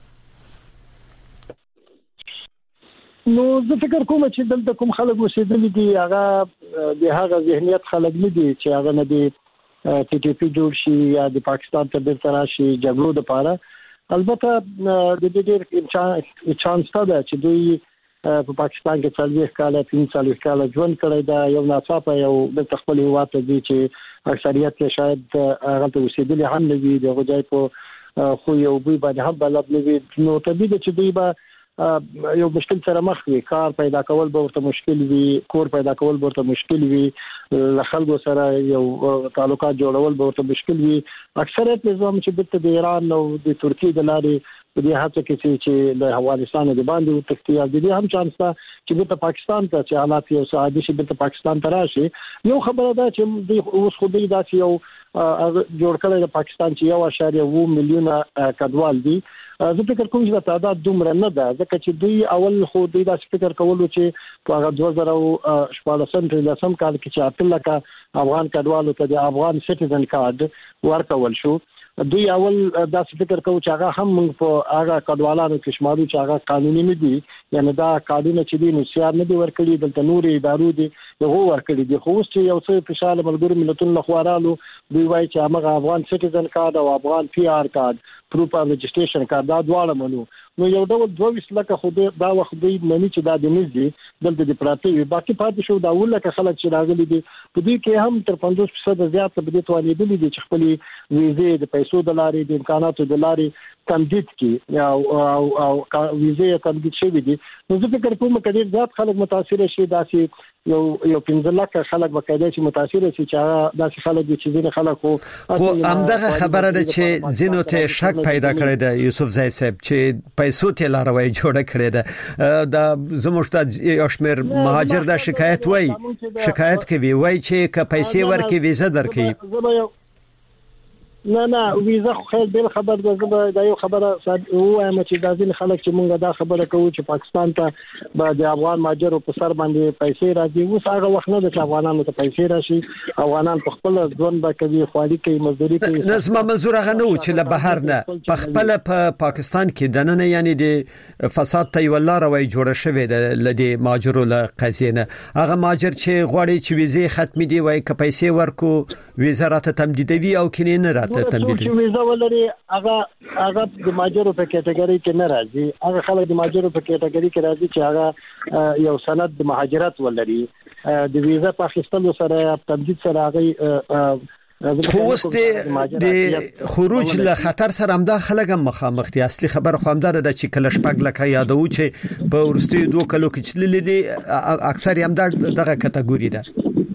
H: نو زه فکر کوم چې دلته کوم خلک وسیدل دي هغه د هغه ذهنیت خلک نه دي چې هغه نه دي ټي ټي پی جوړ شي یا د پاکستان ته بیرته راشي جګړو لپاره. البته د دې ډېر چانس ده چې دوی په پاکستان کې 40 کال 43 کال ژوند کړی دا یو ناڅاپه یو د خپل هیواد ته دي چې اکثریت یې شاید هغه ته وسیدل هم نه وي د غوډای په خو یو بوی باندې هم بلد نه وي نو طبيعي چې دوی به یو مشکل سره مخ وي. کار پیدا کول به ورته مشکل وي کور پیدا کول به ورته مشکل وي خلکو سره یو تعلقات جوړول به ورته مشکل وي. اکثریت نظام چې د ایران او د ترکیې د لارې په دې هڅه کې چې له افغانستان د باندې تختی او د دې هم چانس ده چې د پاکستان ته چې حالات یو ساده شي د پاکستان ته راشي. یو خبره ده چې د اوس خو دې داسې یو جوړ کړی د پاکستان چې 1.2 میلیون کډوال دي. زه فکر کوم چې دا تعداد دومره نه ده ځکه چې دوی اول خو دوی دا فکر کولو چې په 2014 کال کې چې 8 لک افغان کډوالو ته د افغان سټیزن کارت ورکول شو. دوی اول دا فکر کوي چې هغه هم په هغه کډوالانو کې شمارو چې هغه قانوني نه دي یعنی دا قانون چې دي نو سیار نه دي ورکړي دلته نوري ادارو دي هغه ورکړي دي خو چې یو څه په شاله ملګرو ملتونو لخوارالو دوی وایي چې هغه افغان سټیزن کارت او افغان پی آر کارت پروف اف رجسټریشن کارت دا دواړه منو نو یو ډول 22 لک خو دا وخت دی مې چې دا د نږدې دلته د پراتی وي باقي پاتې شو دا ول لک خلک چې راغلي دي په دې کې هم تر 50% زیات په دې توانېدل دي چې خپل ویزه د پیسو د لارې د امکاناتو د لارې تمدید کی او ویزه تمدید شوی دي. نو زه فکر کوم چې زیات خلک متاثر شي داسې یو 15 لک خلک وکړي چې متاثر شي چې داسې خلک دي چې ځینې خلک
E: خو همدغه خبره ده چې ځینو ته شک پیدا کړی دی یوسف زی صاحب چې پیسو ته لاروي جوړه کړی ده دا زموږ ته یوشمیر مهاجر دا شکایت کوي وای چې که پیسې ورکې ویزه درکې
H: نه ویزه خو خیر بل خبر ده دا یو خبره وایم چې دا ځین خلک چې مونږ دا خبره کوو چې پاکستان ته به د افغان ماجرو په سر باندې پیسې راځي اوس هغه وخت نه د افغانانو ته پیسې راشي افغانان په خپل ژوند به کوي خواري کوي مزدوري کوي
E: نظم منظور هغه نه چې له بهر نه په خپل په پاکستان کې دنه یعنی د فساد ته ولا روي جوړه شوې ده لدی ماجرو له قضیه هغه ماجر چې غواړي چې ویزه ختمي دی وای ک پیسې ورکو وزارت تمدیدوي او کینې نه
H: چې ویزه ولري هغه د ماجرو په کټګوري کې نه راځي هغه خلک د ماجرو په کټګوري کې راځي چې هغه یو سند د مهاجرت ولري د ویزه په اخیستلو سره تمدید سره هغه
E: خو د خروج له خطر سره هم د خلک مخامخ دي. اصلي خبر خو هم ده چې کله شپږ لکه یادو چې په ورستي 2 کلو کې چللې دي اکثر هم دغه کټګوري ده.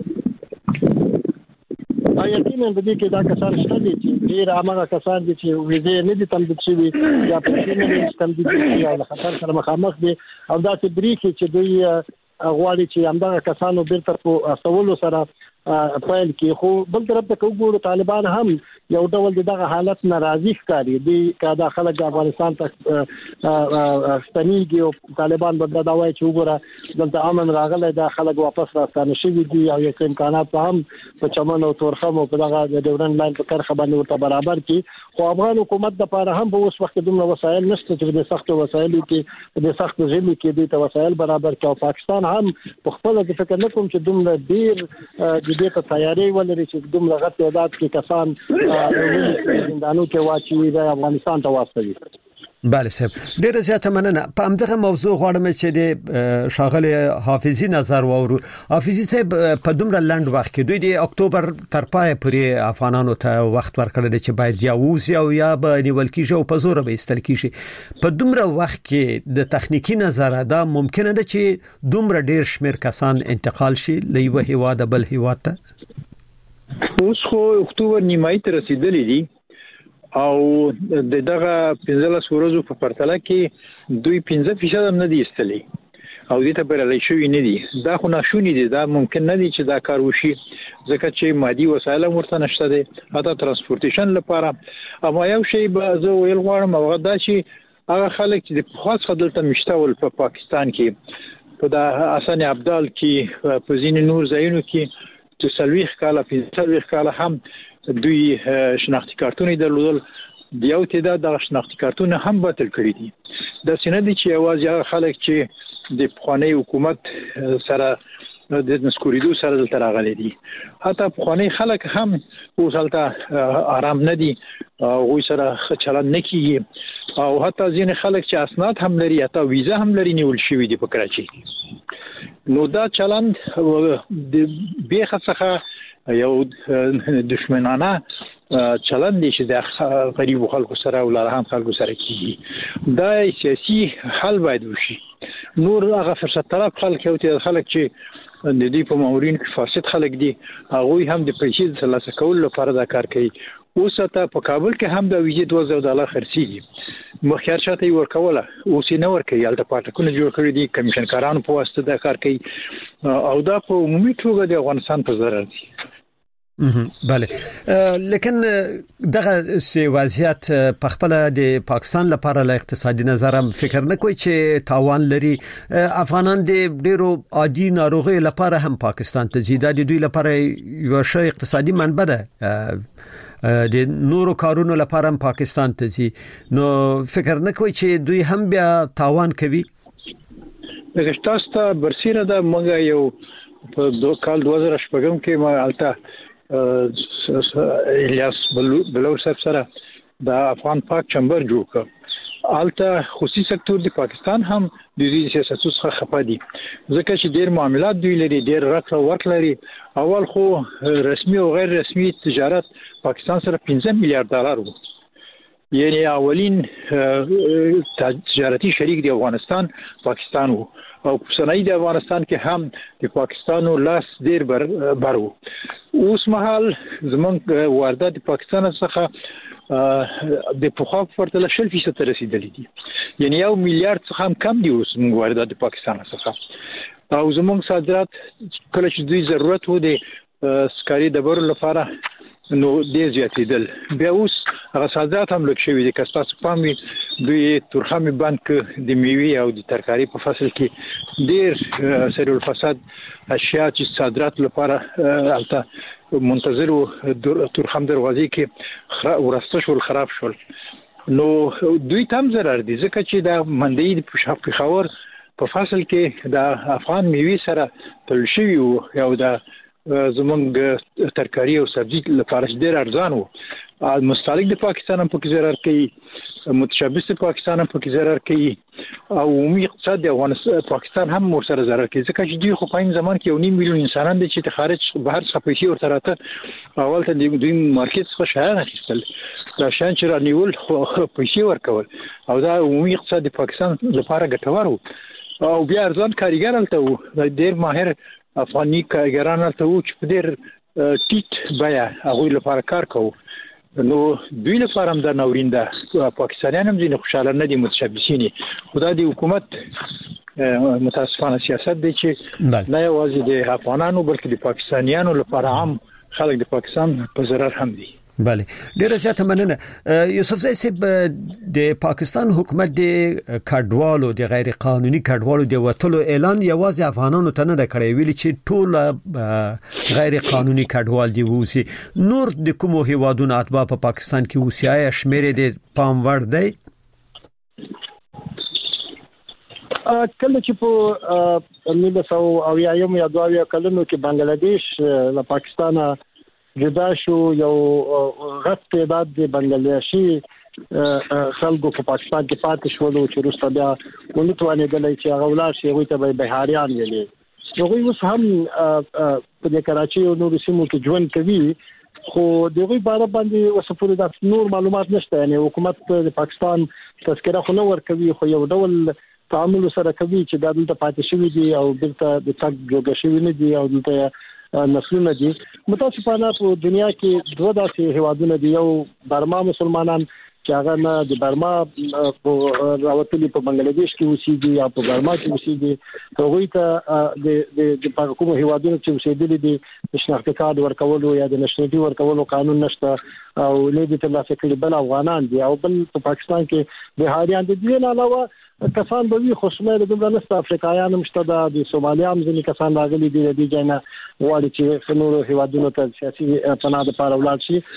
H: یقینا د دې کې دا کسان شته دي چې ډیر هغه کسان دي چې ویزه نه دي تمدید شوي یا پیسې نه دي تمدید شوي یا له خطر سره مخامخ دي او دا چې بریکي چې دوی غواړي چې همدغه کسانو بیرته په استولو سره پایل کې خو بل طرف ته وګورو طالبان هم یو ډول دغه حالت ناراضي ښکاري دي کدا خلک افغانستان ته ستنیږي او طالبان به دا وایي چې وګوره دلته امن راغلی دا خلک واپس راستانه شوي دي او یو امکانات هم په چمن او تورخم او په دغه د ډیورن لاین په کرخه باندې ورته برابر کی خو افغان حکومت د لپاره هم په اوس وخت کې دومره وسایل نشته چې د سختو وسایلو کې د سخت ژمي کې د وسایل برابر کړي. پاکستان هم په خپل د فکر نه کوم چې دومره ډیر د دې ته تیاری ولري چې دومره غټ تعداد کې کسان زندانو کې واچوي د افغانستان ته واستوي.
E: بله صاحب ډیره زیاته مننه. په همدغه موضوع غواړم چې د شاغله حافظي نظر واورو. حافظي صاحب په دومره لنډ وخت کې دوی د اکتوبر تر پای پورې افغانانو ته وخت ورکړل چې باید یا ووزي او یا به نیول کیږي او په زور به ایستل کیږي. په دومره وخت کې د تخنیکی نظر دا ممکنه ده چې دومره ډیر شمیر کسان انتقال شي له یو هیواد بل هیواد ته.
I: اوس خو اکتوبر نیمایي ته رسیدلې دي او دغه 15 ورځو په پرتله کې دوی 15% هم نه دي استلي او دې ته برلای شوی نه دي. دا خو ناشونی دي، دا ممکن نه دي چې دا کار وشي ځکه چې مادي وسایل ورته نشته دي حتی ترانسپورتیشن لپاره. اما یو شی به زه ویل غواړم هغه دا چې هغه خلک چې د خاص خدمت مشتول په پاکستان کې په د حسن عبدال کې په ځینې نور ځایونو کې چې سلويخ کاله 15 کاله هم دوی شناختی کارتونه درلودل، د یو تعداد د شناختی کارتونه هم باطل کړی دي. د سینې چې یوازې خلک چې د پخوانی حکومت سره د نسکوریدو سره دلته راغلي دي، حتی پخوانی خلک هم اوس هلته آرام نه دي او غوي سره چلن نه کیږي او حتی ځینې خلک چې اسناد هم لري حتی ویزا هم لري نیول شوی دي په کراچۍ. نو دا چلن د بیخ څخه یو دشمنانه چلن دي چې د غریب خلکو سره او لارهام خلکو سره کیږي. دا سیاسي حل باید وشي. نور هغه فرصت طلب خلک او ته خلک چې د دې په مامورین کې فاسد خلک دي هغه هم د پیسې ترلاسه کول لپاره دا کار کوي. اوس ته په کابل کې هم د ویزې $2000 خرڅيږي، مخکې شاته ورکوله اوس نه ورکوي. البته پټکونه جوړ کړی دي، کمیشن کارانو په واسطه دا کار کوي او دا په عمومي توګه د افغانستان په ضرر دي.
E: بله لیکن دغه وضعیت په خپل د پاکستان لپاره له اقتصادي نظر هم فکر نه کوي چې تاوان لري. افغانان د ډیرو عادي ناروغي لپاره هم پاکستان ته ځي، د دوی لپاره یو ښه اقتصادي منبع ده، د نورو کارونو لپاره هم پاکستان ته ځي. نو فکر نه کوي چې دوی هم بیا تاوان کوي؟
I: دغه تاسو ته برسیره ده. موږ یو په کال 2014 کې ما الته الیاس بلور صاحب سره د افغان پاک چمبر جوړ کړ. الته خصوصي سکتور د پاکستان هم د دې سیاستونو څخه خپه دي ځکه چې ډیر معاملات دوی لري، ډیر راکړه ورکړه لري. اول خو رسمي او غیر رسمي تجارت پاکستان سره $15 میلیارډ وو، یعنی اولین تجارتی شریک د افغانستان پاکستان وو او صنایع د افغانستان کې هم د پاکستانو لاس ډیر بر وو. اوس مهال زمونږ واردات د پاکستان څخه د پخوا په پرتله 0% رسیدلې دي، یعنی $1 میلیارډ څخه هم کم دي اوس موږ واردات د پاکستان څخه. او زمونږ صادرات کله چې دوی ضرورت و د سکاري دبر لپاره نو ډیر زیاتېدل، بیا اوس هغه صادرات هم لږ شوي دي. که تاسو پام وي دوی تورخم بانک د میوې او د ترکاري په فصل کې ډیر سر الفساد اشیاء چې صادرات لپاره البته منتظر تورخم دروازې کې ورسته شول خراب شول. نو دوی تم ضرر دي ځکه چې دا منډي د پېښور په فصل کې د افغان میوې سره تل شوی او دا زمونږ ترکاری او سبزی لپاره ډیر ارزان وو. مستهلک د پاکستان هم پکې ضرر کوي، متشبث د پاکستان هم پکې ضرر کوي او عمومي اقتصاد د افغانستان پاکستان هم ورسره ضرر کوي ځکه چې دوی خو په این زمان کې 1.5 میلیون انسانان دي چې خارج بهر څخه پیسې ورته راته اول ته دوی مارکیټ څخه شایان اخیستل، دا شان چې رانیول پیسې ورکول او دا عمومي اقتصاد د پاکستان لپاره ګټور وو او بیا ارزان کاریګر هلته وو، ډیر ماهر افغاني کارګران هلته وو چې په ډیر ټیټ بیه هغوی لپاره کار کوو. نو دوی لپاره هم دا ناورین ده. پاکستانیان هم ځینې خوشحاله نه دي متشبثین، خو دا د حکومت متاسفانه سیاست دی چې نه یوازې د افغانانو بلکې د پاکستانیانو لپاره هم خلک د پاکستان په ضرر هم دي.
E: بله ډیره زیاته مننه یوسف زئی صاحب د پاکستان حکومت د کډوالو د غیر قانوني کډوالو د وټلو اعلان یوازې افغانانو ته نه کړی ویلي چې ټول غیر قانوني کډوال دی ووسی نور د کومو هیوادونو اتباع په پاکستان کې ووسی شمیر د پام ور دی
H: کله چې په 1900 یا 2000 کلونو کې بنگلاديش له پاکستان جدا شو یو غټ تعداد د بنگلاديشي خلکو په پاکستان کې پاتې شول چې روسته بیا ونټوانې دلای چې هغه ولر شي وي ته بهاریان ویلي نو اوس هم په کراچي او نور سیمو کې ژوند کوي خو دغه باره باندې وسپوري د نور معلومات نشته یعنی حکومت د پاکستان تذکره خو نه ورکوي خو یو ډول تعامل سره کوي چې د دلته پاتې شوی دي او دلته د تک جوړ شوی نه دي او دلته نسلونه دي متاسفانه په دنیا کې دوه داسې هوادونه دي یو برما مسلمانان چې هغه نه د برما راوتلي په بنگلاديش کې اوسېږي یا په برما کې اوسېږي هغوی ته د کومو هوادونو چې اوسېدلي دي د شناخته کارت ورکولو یا د نشناليټي ورکولو قانون نشته او نه دي ترلاسه کړي بل افغانان دي او بل په پاکستان کې بهاریان دي نه علاوه کسان به وي خو شمیر د دغه افریقایان مشته د سومالیا هم ځینې کسان راغلي دي د جنا وړي چې نور هیوادونو ته سیاسي پناه د پاره ولاړ شي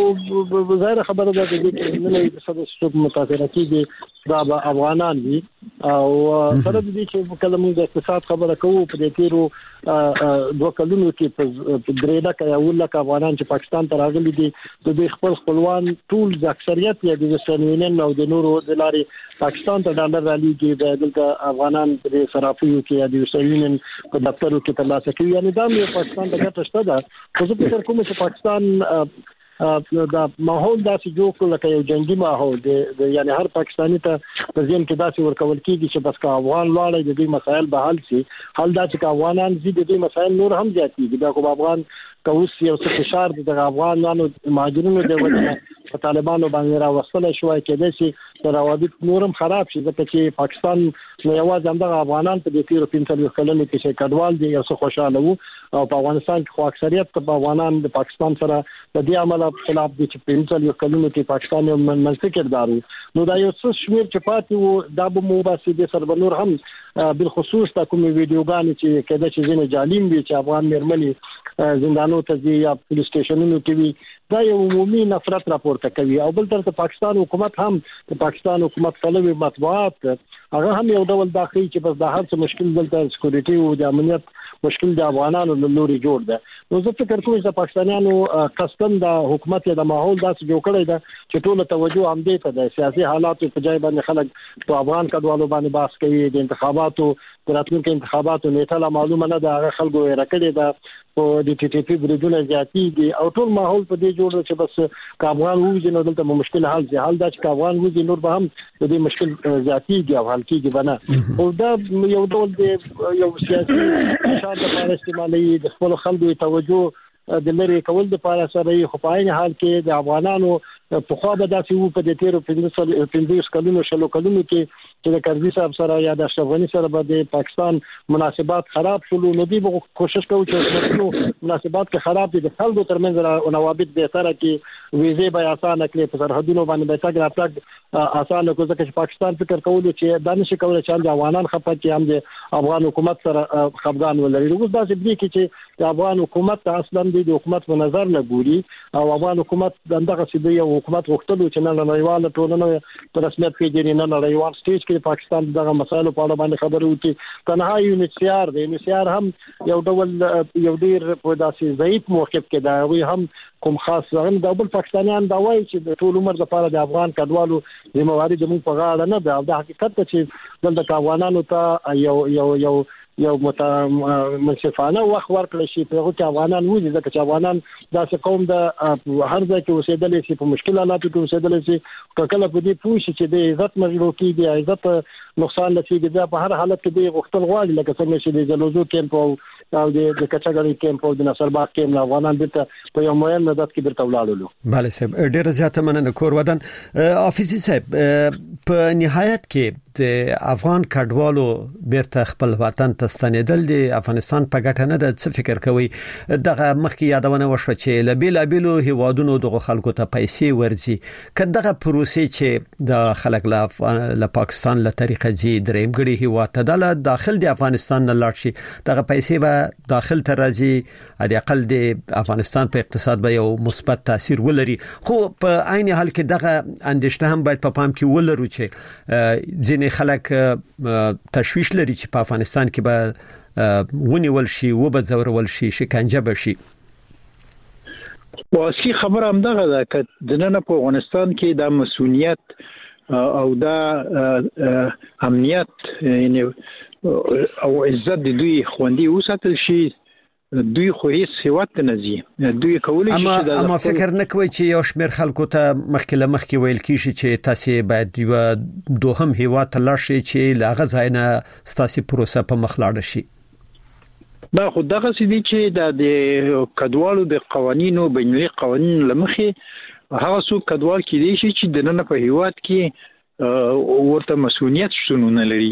H: خو ظاهر خبره ده چې نه د سود متاثر کیږي دا افغانان دي او سره د دې چې کله موږ د اقتصاد خبره کوو په دې تیرو دوه کلونو کې په درېدا یا ولکه افغانان چې پاکستان ته راغلي دي د خپل خپلوان ټول د اکثریت یا د سنوینن او د نورو د لارې پاکستان ته ډالر رالي کې د افغانان په صرافیو کې یا د سنوینن په دفترو کې ترلاسه کوي یعنی دا مې پاکستان ته ګټه شته ده خو زه فکر کوم چې پاکستان دا ماحول داسې جوړ کړل لکه یو جنگي ماحول دی یعنی هر پاکستانی ته په ځین کې داسې ورکول کیږي چې بس کا افغان لاړې د دې مسایل به حل شي حل دا چې افغانان زی د دې مسایل نور هم زیاتېږي دا کوم افغان کوس یو څه فشار د افغانانو مهاجرینو د وجه په طالبانو باندې راوستل شوی کېدای شي د روابط نورم خراب شي ځکه چې پاکستان نو یوازې همدغه افغانان په دې تیرو 15 کلونو کې چې کډوال دي یو څه خوشاله وو او په افغانستان کې خو اکثریت په افغانان د پاکستان سره د دې عمل خلاف دي چې 15 کلونو کې پاکستان یو منځ کردار نو دا یو څه شمیر چې پاتې وو دا به مو باسي د سربنور هم بالخصوص تا کوم ویډیوګان چې کېده چې ځینې جالم دي چې افغان مرمنې زندانو ته ځي یا پولیس سټیشنونو کې وي دا یو عمومي نفرت راپورته کوي او بل تر پاکستان حکومت هم د پاکستان حکومت طلبي مطبوعات هغه هم یو ډول داخلي چې بس د هر څه مشکل دلته سکیورټي او د امنیت مشکل د افغانانو له لوري جوړ ده نو زه فکر کوم چې پاکستانیانو قصدن د حکومت د ماحول داسې جوړ کړی ده چې ټول توجه هم دې ته د سیاسي حالاتو په ځای باندې خلک په افغان کډوالو باندې بحث کوي د انتخاباتو راتلونکو انتخاباتو نیټه لا معلومه نه ده هغه خلکو یې راکړي ده او د ټي ټي پی بریدونه زیاتېږي او ټول ماحول په دې جوړ چې بس افغان وځي نو دلته مشکل حل ځي حل دا چې افغان وځي نور به هم د دې مشکل زیاتېږي او حل کېږي بنه او دا یو ډول د یو سیاسي شاده لپاره استعمالي د خپل خلکو توجه د لری کول د لپاره سره خو په عین حال کې د افغانانو په خو به داسې وو په دې تیرو 15 کلونو شلو کلونو کې چې د کرزي صاحب سره یا د اشرف غني سره به د پاکستان مناسبات خراب شول نو دی به کوشش کوي چې مناسبات کې خراب دي د خلکو ترمنځ روابط به تر کې ویزه به اسانه کړي په سرحدونو باندې به تاګ راتګ اسانه کوي ځکه چې پاکستان فکر کوي چې دانش کوي چې د افغانان خپه چې هم د افغان حکومت سره خپګان ولري اوس دا چې دي چې د افغان حکومت اصلا د حکومت په نظر نه ګوري او افغان حکومت دغه سیده یو حکومت وختلو چې نه نړیواله ټولنه په رسمیت پیژني نه نړیوال سټیج کې پاکستان دغه مسایلو په اړه باندې خبرې وکړي تنها یونیسیار دی یونیسیار هم یو ډول یو ډیر په داسې ضعیف موقف کې دا وي هم کوم خاص غن د بل پاکستانیان دا وایي چې د ټول عمر لپاره د افغان کډوالو ذمہواری د مو په غاړه نه ده د حقیقت چې دلته افغانانو ته یو منصفانه وخت ورکړل شي په هغه کې افغانان وځي ځکه چې افغانان داسې قوم د هر ځای کې اوسېدل شي په مشکل حالاتو کې اوسېدل شي کله په دې پوه شي چې د عزت مجلو کې د عزت نقصان لسی د په هر حالت کې د غختل غواړي لکه څنګه چې د جلوزو کیمپ او او د کچاګړي کیمپ او د نصر باغ کیمپ افغانان دته په یو معین مدت کې درته ولاړلو.
E: بله صاحب ډیر زیاته مننه کور ودان. حافظي صاحب په نهایت کې د افغان کډوالو بیرته خپل وطن ته ستنیدل د افغانستان په ګټه نه د څه فکر کوي؟ دغه مخکې یادونه وشوه چې لبیلابیلو هیوادونو دغه خلکو ته پیسې ورځي، کداغه پروسې چې د خلک له پاکستان له طریقه زی دریم غړي هیواد ته د داخل د افغانستان نه لاړ شي، دغه پیسې به داخل ته راځي، علي اقل د افغانستان په اقتصاد به یو مثبت تاثیر ولري. خو په عین حال کې دغه اندېښنه هم باید په پام کې ولرو چې ځینې خلک تشویش لري چې په افغانستان کې به ونیول شي و به ځورول شي، شکنجه بشي.
I: واصلي خبره هم دغه ده چې د نن په افغانستان کې د مسؤلیت او د امنیت یعنی او عزت د دوی خوندي وساتل شي، دوی خو هیڅ هیواد نه ځي، دوی کولای شي
E: اما فکر نه کوي چې یو شمېر خلکو ته مخکې ویل کیږي چې تاسو باید یو دوهم هیواد ته لاړ شئ چې لاغه ځای نه ستاسو پروسه په مخ لاړ شي.
I: دا خو دغه سدي چې د کډوالو د قوانینو بین‌المللي قوانینو لمخې هغه څوک کډوال کېدی شي چې د نن په هیواد کې ورته مسؤلیت شتون نه لري،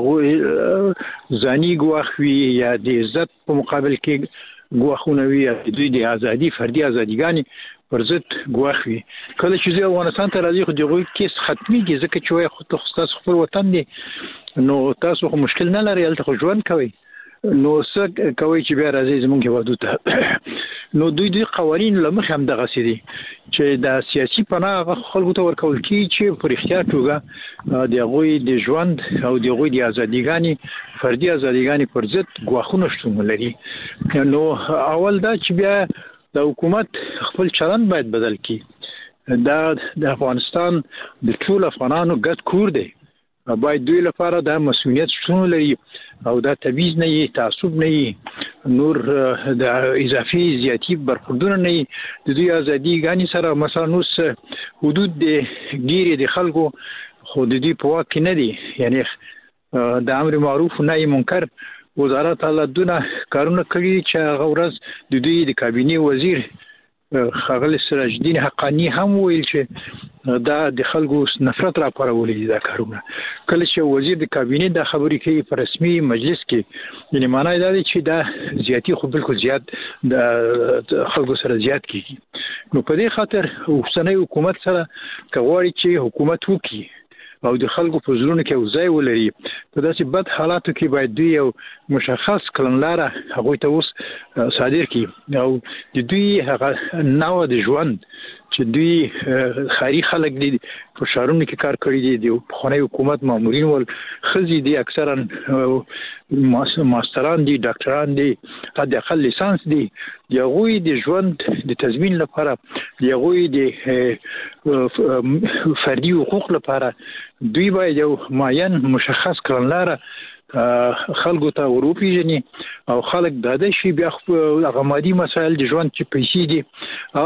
I: د ځاني ګواخوي یا د عزت په مقابل کې ګواخونه وي، دوی د ازادي فردي ازاديګانی پر ضد ګواخوي. کله چې افغانستان ته راځي خو دغه کیس ختميږي ځکه چې وای خو تاسو خپل وطن دی نو تاسو خو مشکل نه لري، الته خو ژوند کوي، نو څه کوي چې بیا راځي زمونږ هیواد ته. نو دوی قوانین لمخ هم دغه سدي چې د سیاسي پناه خلکو ته ورکول کی چې پر اختیار توګه د غوي د ژوند او د غوي د ازاديګانی فردي ازاديګانی پر ضد ګواښونه شتون لري. نو اول دا چې بیا د حکومت خپل چلند باید بدل کړي. دا د افغانستان د ټول افغانانو ګډ کور دی، باید دوی لپاره د مسؤلیت شتون لري او دا تبعیض نه وي، تعصب نه وي، نور د اضافي زیاتی برخوردونه نه وي. د دوی ازاديګانی سره مثلا نو حدود د ګیري د خلکو خو د دوی په واک کې نه دي، یعنی د امر معروف نهي منکر وزارت الله دونه کارونه کوي چې هغه ورځ د دوی د کابینه وزیر خغل سراج الدین حقانی هم ویل چې دا د خلکو نفرت را پارولې دا کارونه. کله چې وزیر د کابینه د خبرې کوي په رسمي مجلس کې، یعنی معنی دا دی چې دا زیاتی خو بالکل زیات د خلکو سره زیات کیږي. نو په دې خاطر اوسنۍ حکومت سره کوي چې حکومت وکړي او د خلکو په زړونو کې ځای ولري، په داسې بد حالاتو کې باید دوی یو مشخص کړنلاره هغه ته اوس صادر کړي او د دوی هغه نوع د ژوند چې دوی خاري خلک دي په شهرونو کې کار کړی دي، د خونې حکومت مامورین ول خزي دي، اکثرا ماستران دي، ډاکټران دي، حد اقل لیسانس دي، یغوی د ژوند د تضمین لپاره، یغوی د فردي حقوق لپاره دوی باید یو معین مشخص کړنلاره خلکو ته وروپیژني او خلک د دې شی بیا هغه مادي مسایل د ژوند چې پیسې دي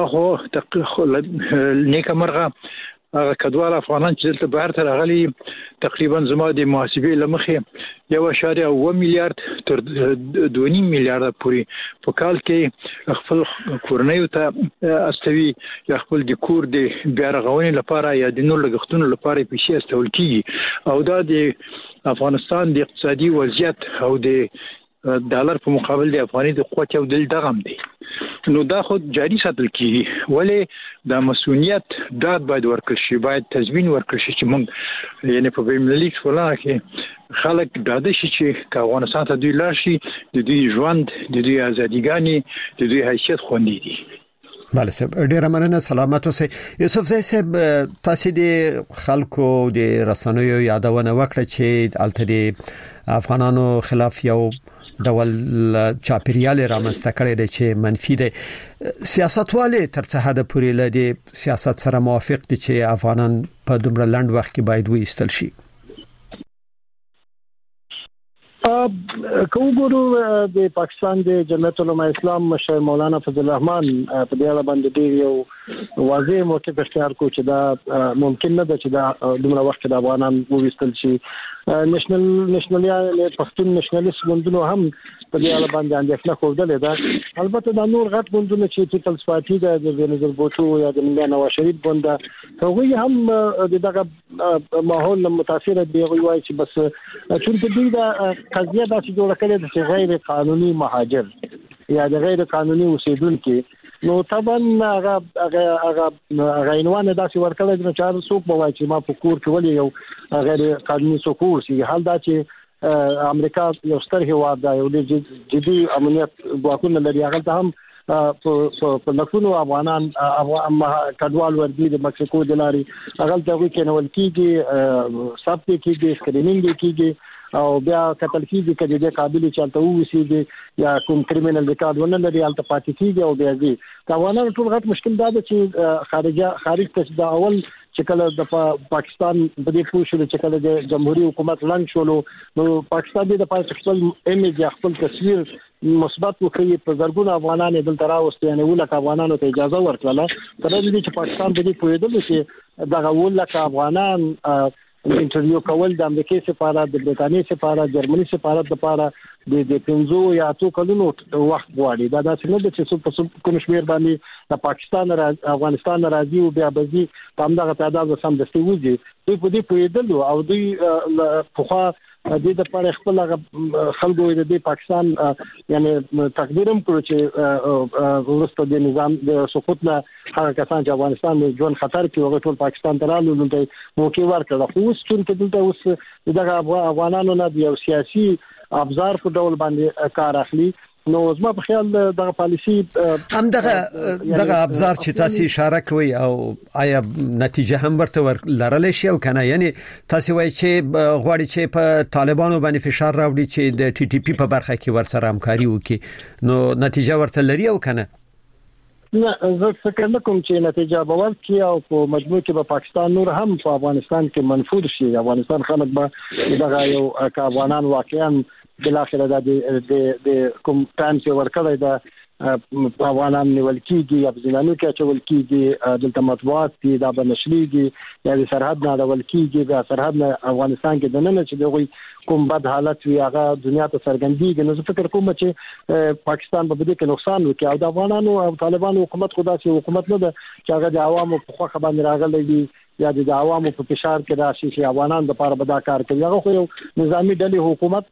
I: هغه نیکه مرغه هغه کډوال افغانان چې دلته بهر ته راغلي تقریبا زما د محاسبې لمخې 1.1 میلیارډ تر 2.5 میلیارډ پورې په کال کې خپل کورنۍ ته استوي یا خپل د کور د بیا رغونې لپاره یا د نور لګښتونو لپاره پیسې استول کیږي او دا د افغانستان د اقتصادي وضعیت او د ډالر په مقابل د افغاني د قوت یو دل دغم دی. نو دا خود جاری ساتل کیږي، ولې د مسؤلیت داد باید ورکړل شي، باید تضمین ورکړل شي چې موږ یعنی په بین‌المللي ټولنه کې خلک داده شي چې افغانستان ته دوی لاړ شي، د دوی ژوند، د دوی ازاديګانی، د دوی حیثیت خوندي دي.
E: بله صاحب ډیره مننه، سلامت اوسئ. یوسف زئی صاحب تاسو د خلکو د رسنیو یادونه وکړه چې الته د افغانانو خلاف یو ډول چاپیریال رامنځته کړی دی چې منفي دی. سیاستوالې تر څه حد پورې له دې سیاست سره موافق دي چې افغانان په دومره لنډ وخت کې باید وایستل شي؟
H: کوم ګورو د پاکستان د جمعیت علماء اسلام مشر مولانا فضل الرحمن په دې اړه باندې ډیر یو واضح موقف اختیار کو چې دا ممکن نه ده چې دا دومره وخت د افغانان وایستل شي نېشنل پښتون نېشنلیست ګوندونو هم په دې اړه باندې اندېښنه خوده ده. البته د نور غټ ګوندونه چې پیپلز پارټي د نظر بوټو یا د ملي نواز شریف ګوند هغوی هم دغه ماحول متاثر دي. هغوی وایي چې بس چې دوی دا قضیه داسې جوړه کړې ده چې غیر قانوني مهاجر یا د غیر قانوني اوسیدونکو نو طبعا هغه عنوان داسې ورکړل چې چا څوک به وایي چې ما په کور کې ولې یو غیر قانوني څوک اوسي. حال دا چې امریکا یو ستر هیواد دی او د جدي امنیت ځواکونه لري. هغه ته هم په لکونو افغانان کډوال ورګي د مکسیکو د لارې هغه ته وی کېنول کیږي سب کېږي سکرینینګ کېږي او بیا قتل کیږي کله د قابلیت چلته وسی یا کوم کریمینل ریکارډ ونه لري الته پاتې کیږي او بیا دي افغانانو ټول غټ مشکل دا ده چې خارج ته د اول چې کله د پاکستان په دې پوښتنه چې کله د جمهوریت حکومت لاندې شولو نو پاکستان د پاکستان ایمیج خپل تصویر مثبت وکړي په زرګونو افغانان دلته راوستي یعنی ولکه افغانانو ته اجازه ورکړه تر دې چې پاکستان د دې پوهیدل چې دغه ولکه افغانان انټرویو کول د امریکای سفارت د برتانیې سفارت جرمني سفارت لپاره د 15 یا 2 کلونو وخت غواړي. دا داسې نه ده چې په کوم شمیر باندې د پاکستان افغانستان راځي او بیا بزي په همدغه تعداد سم دستي وځي. دوی په دې پوهیدل او دوی په د لپاره خپل خلکو د پاکستان یعنی تقدیرم کړو چې ورسته د نظام د سقوط نه هغه کسان چې افغانستان د ژوند خطر کې هغه ټول پاکستان ته رالو نو ته موقع ورکړه. خو اوس چې دلته اوس دغه افغانانو نه یو سیاسي ابزار په ډول باندې کار اخلي نو زما په خیال دغه پالیسی
E: هم دغه ابزار چې تاسو اشاره کوي او آیا نتیجه هم ورته لرل شي او کنه یعنی تاسو وایي چې غواړي چې په طالبانو باندې فشار راوړي چې د ټي ټي پی په برخه کې ورسره همکاري وکړي نو نتیجه ورته لري او کنه
H: نه زه فکر نه کوم چې نتیجه به ورکړي او په مجموع کې به پاکستان نور هم په افغانستان کې منفور شي. افغانستان خلک به دغه یو افغانان واقعا بل اخر د کوم ټایم چې ورکړی د افغانان نیول کیږي یا ځینانو کې چول کیږي دلته مطبوعات دي دا به نشریږي یا د سرحد نه ډول کیږي د سرحد نه افغانستان کې د نن چې دغه کوم بد حالت وي هغه دنیا ته څرګندېږي. نو زه فکر کوم چې پاکستان به دې کې نقصان وکړي او د افغانانو او طالبانو حکومت خدا سي حکومت نه ده چې هغه د عوامو په خوا باندې راغلي دي یا د عوامو په فشار کې راشي چې افغانان د لپاره به دا کار کوي. هغه خو یو نظامی ډلې حکومت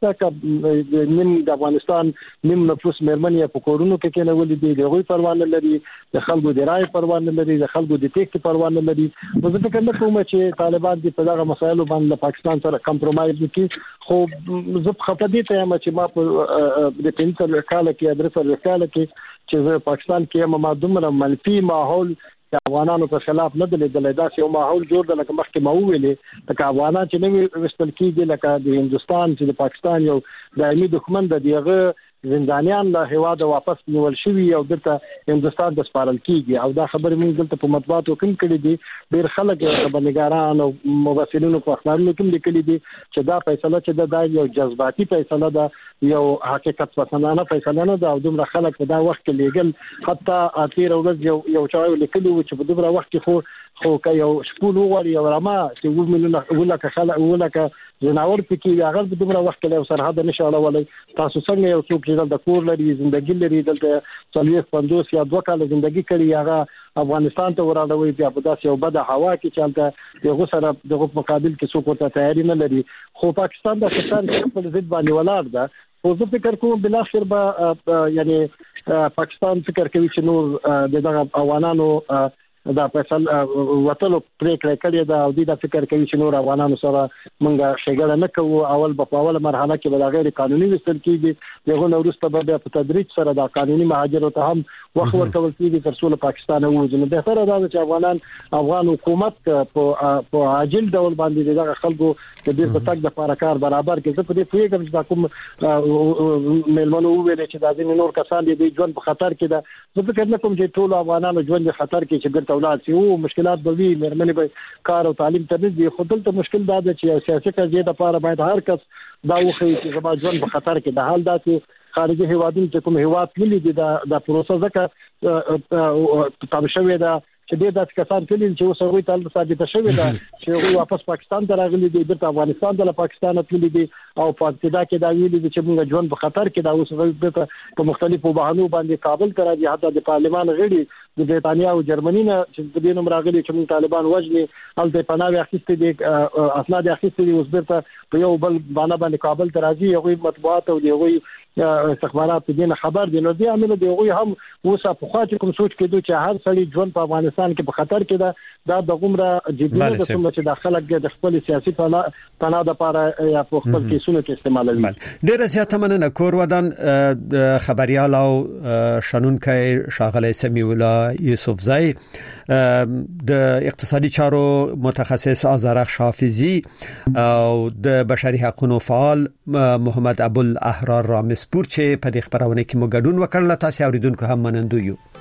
H: ته نیم د افغانستان نیم نفوس مرمنې په کورونو کې کېنول دي د غوي پروا نه لري د خلکو د رائے پروا نه لري د خلکو د ټیکس پروا نه لري. نو زه فکر نه کوم چې طالبان د په دغه مسایلو باندې پاکستان سره کمپرمایز وکړي. خو زه خپه دي ته یم چې ما په د 15 کال کې درسره کال کې چې زه پاکستان کې ما دومره منفي ماحول افغانانو په خلاف نه دلیدل دا چې یو ماحول جوړ د لکه مخکې ما ویلې لکه افغانان چې نوې وستل کېږي لکه د هندستان چې د پاکستان یو دایمي دښمن د دیغه زندانیان له هیواد واپس نیول شوی او دلته هندستان د سپارل کیږي او دا خبر موږ دلته په مطبوعاتو کې کړي دي ډیر خلک خبرنګاران او مبصرین په اخبارونو کې لیکلي دي چې دا فیصله چې دا یو جذباتي فیصله ده یو حقیقت پسندانه فیصله نه ده او دومره خلک په دا وخت کې لیګل حتی اخیر ورځ یو چا لیکلي چې په دومره وخت کې خو یو شپول وغوړي او رما چې ومنونه ولکه خلک ولکه جناور پکې هغه په دومره وخت کې سرحد نشه اړولې تاسو څنګه یو څوک چې د کور لري ژوندۍ لري دلته 40 یا 2 کال ژوندۍ کړي هغه افغانستان ته وراړوي بیا په داسې یو بد هوا کې چلته دغه سره دغه مقابل کې څوک ورته تیاری نه لري. خو پاکستان د افغانستان په ضد باندې ولاړ ده. خو زه فکر کوم بل اخر به یعنی پاکستان فکر کوي چې نور دغه افغانانو دا فیصله وټلو پریکړه کړې ده او دا فکر کوي چې نور افغانانو سره مونږه شګړه نه کوو. اول په اوله مرحله کې به غیر قانوني وستل کیږي دغه نورسته به په تدریج سره د قانوني مهاجرو ته هم وخت ورکول کیږي تر څو له پاکستان وځي. نو به تر دا چې افغان حکومت په عاجل ډول باندې دغه خلکو د دې په تک د لپاره برابر کې زه په دې پیغام چې کوم ملمنو ویل چې د ځینې نور کسان دي ژوند په خطر کې ده. زه فکر نه کوم چې ټول افغانانو ژوند په خطر کې چې اولاد سی او مشکلات به وي مرمنې به کار او تعلیم ته نږدې خو دلته مشکل دا ده چې سیاسي قضیه د لپاره باید هر کس دا وخی چې زما ژوند په خطر کې د حال دا چې خارجي هیوادونو چې کوم هیواد کلی دي د پروسه ځکه تابع شوی دا چې د داس کسان تلل چې اوس هغه ته ثابت شوی دا چې هغه واپس پاکستان ته راغلي دي د افغانستان د پاکستان تللی دي او په ابتدا کې دا ویلي چې موږ ژوند په خطر کې دا اوس هغه په مختلفو بهانو باندې کابل ته راځي حتی د پارلمان غړي د برتانیا او جرمني نه چې د نوم راغلي چې موږ طالبان وژني الته پناه اخیستي دي اسناد اخیستي دي اوس برته په یو بل باندې کابل ته راځي هغه مطبوعات او هغه استخبارات دې خبر دي نو دې عمل دی هغه هم اوسه په خاطر کوم سوچ کېدو چې هر سړی ژوند په افغانستان کې په خطر کې دا د غمره جدي نه کوم چې داخله د خپل سیاسي پناه د لپاره یا په خپل کیسونو کې استعمالوي.
E: ډیره زیاته مننه کور ودان خبريال او شنونکي شاغله سمي الله یوسفزئی د اقتصادي چارو متخصص آذرخش حافظی او د بشري حقوقو فعال محمد ابوالاحرار رامسپور چې په دې خبرونه کې مو ګډون وکړل. تاسو اوریدونکو هم منندو یو.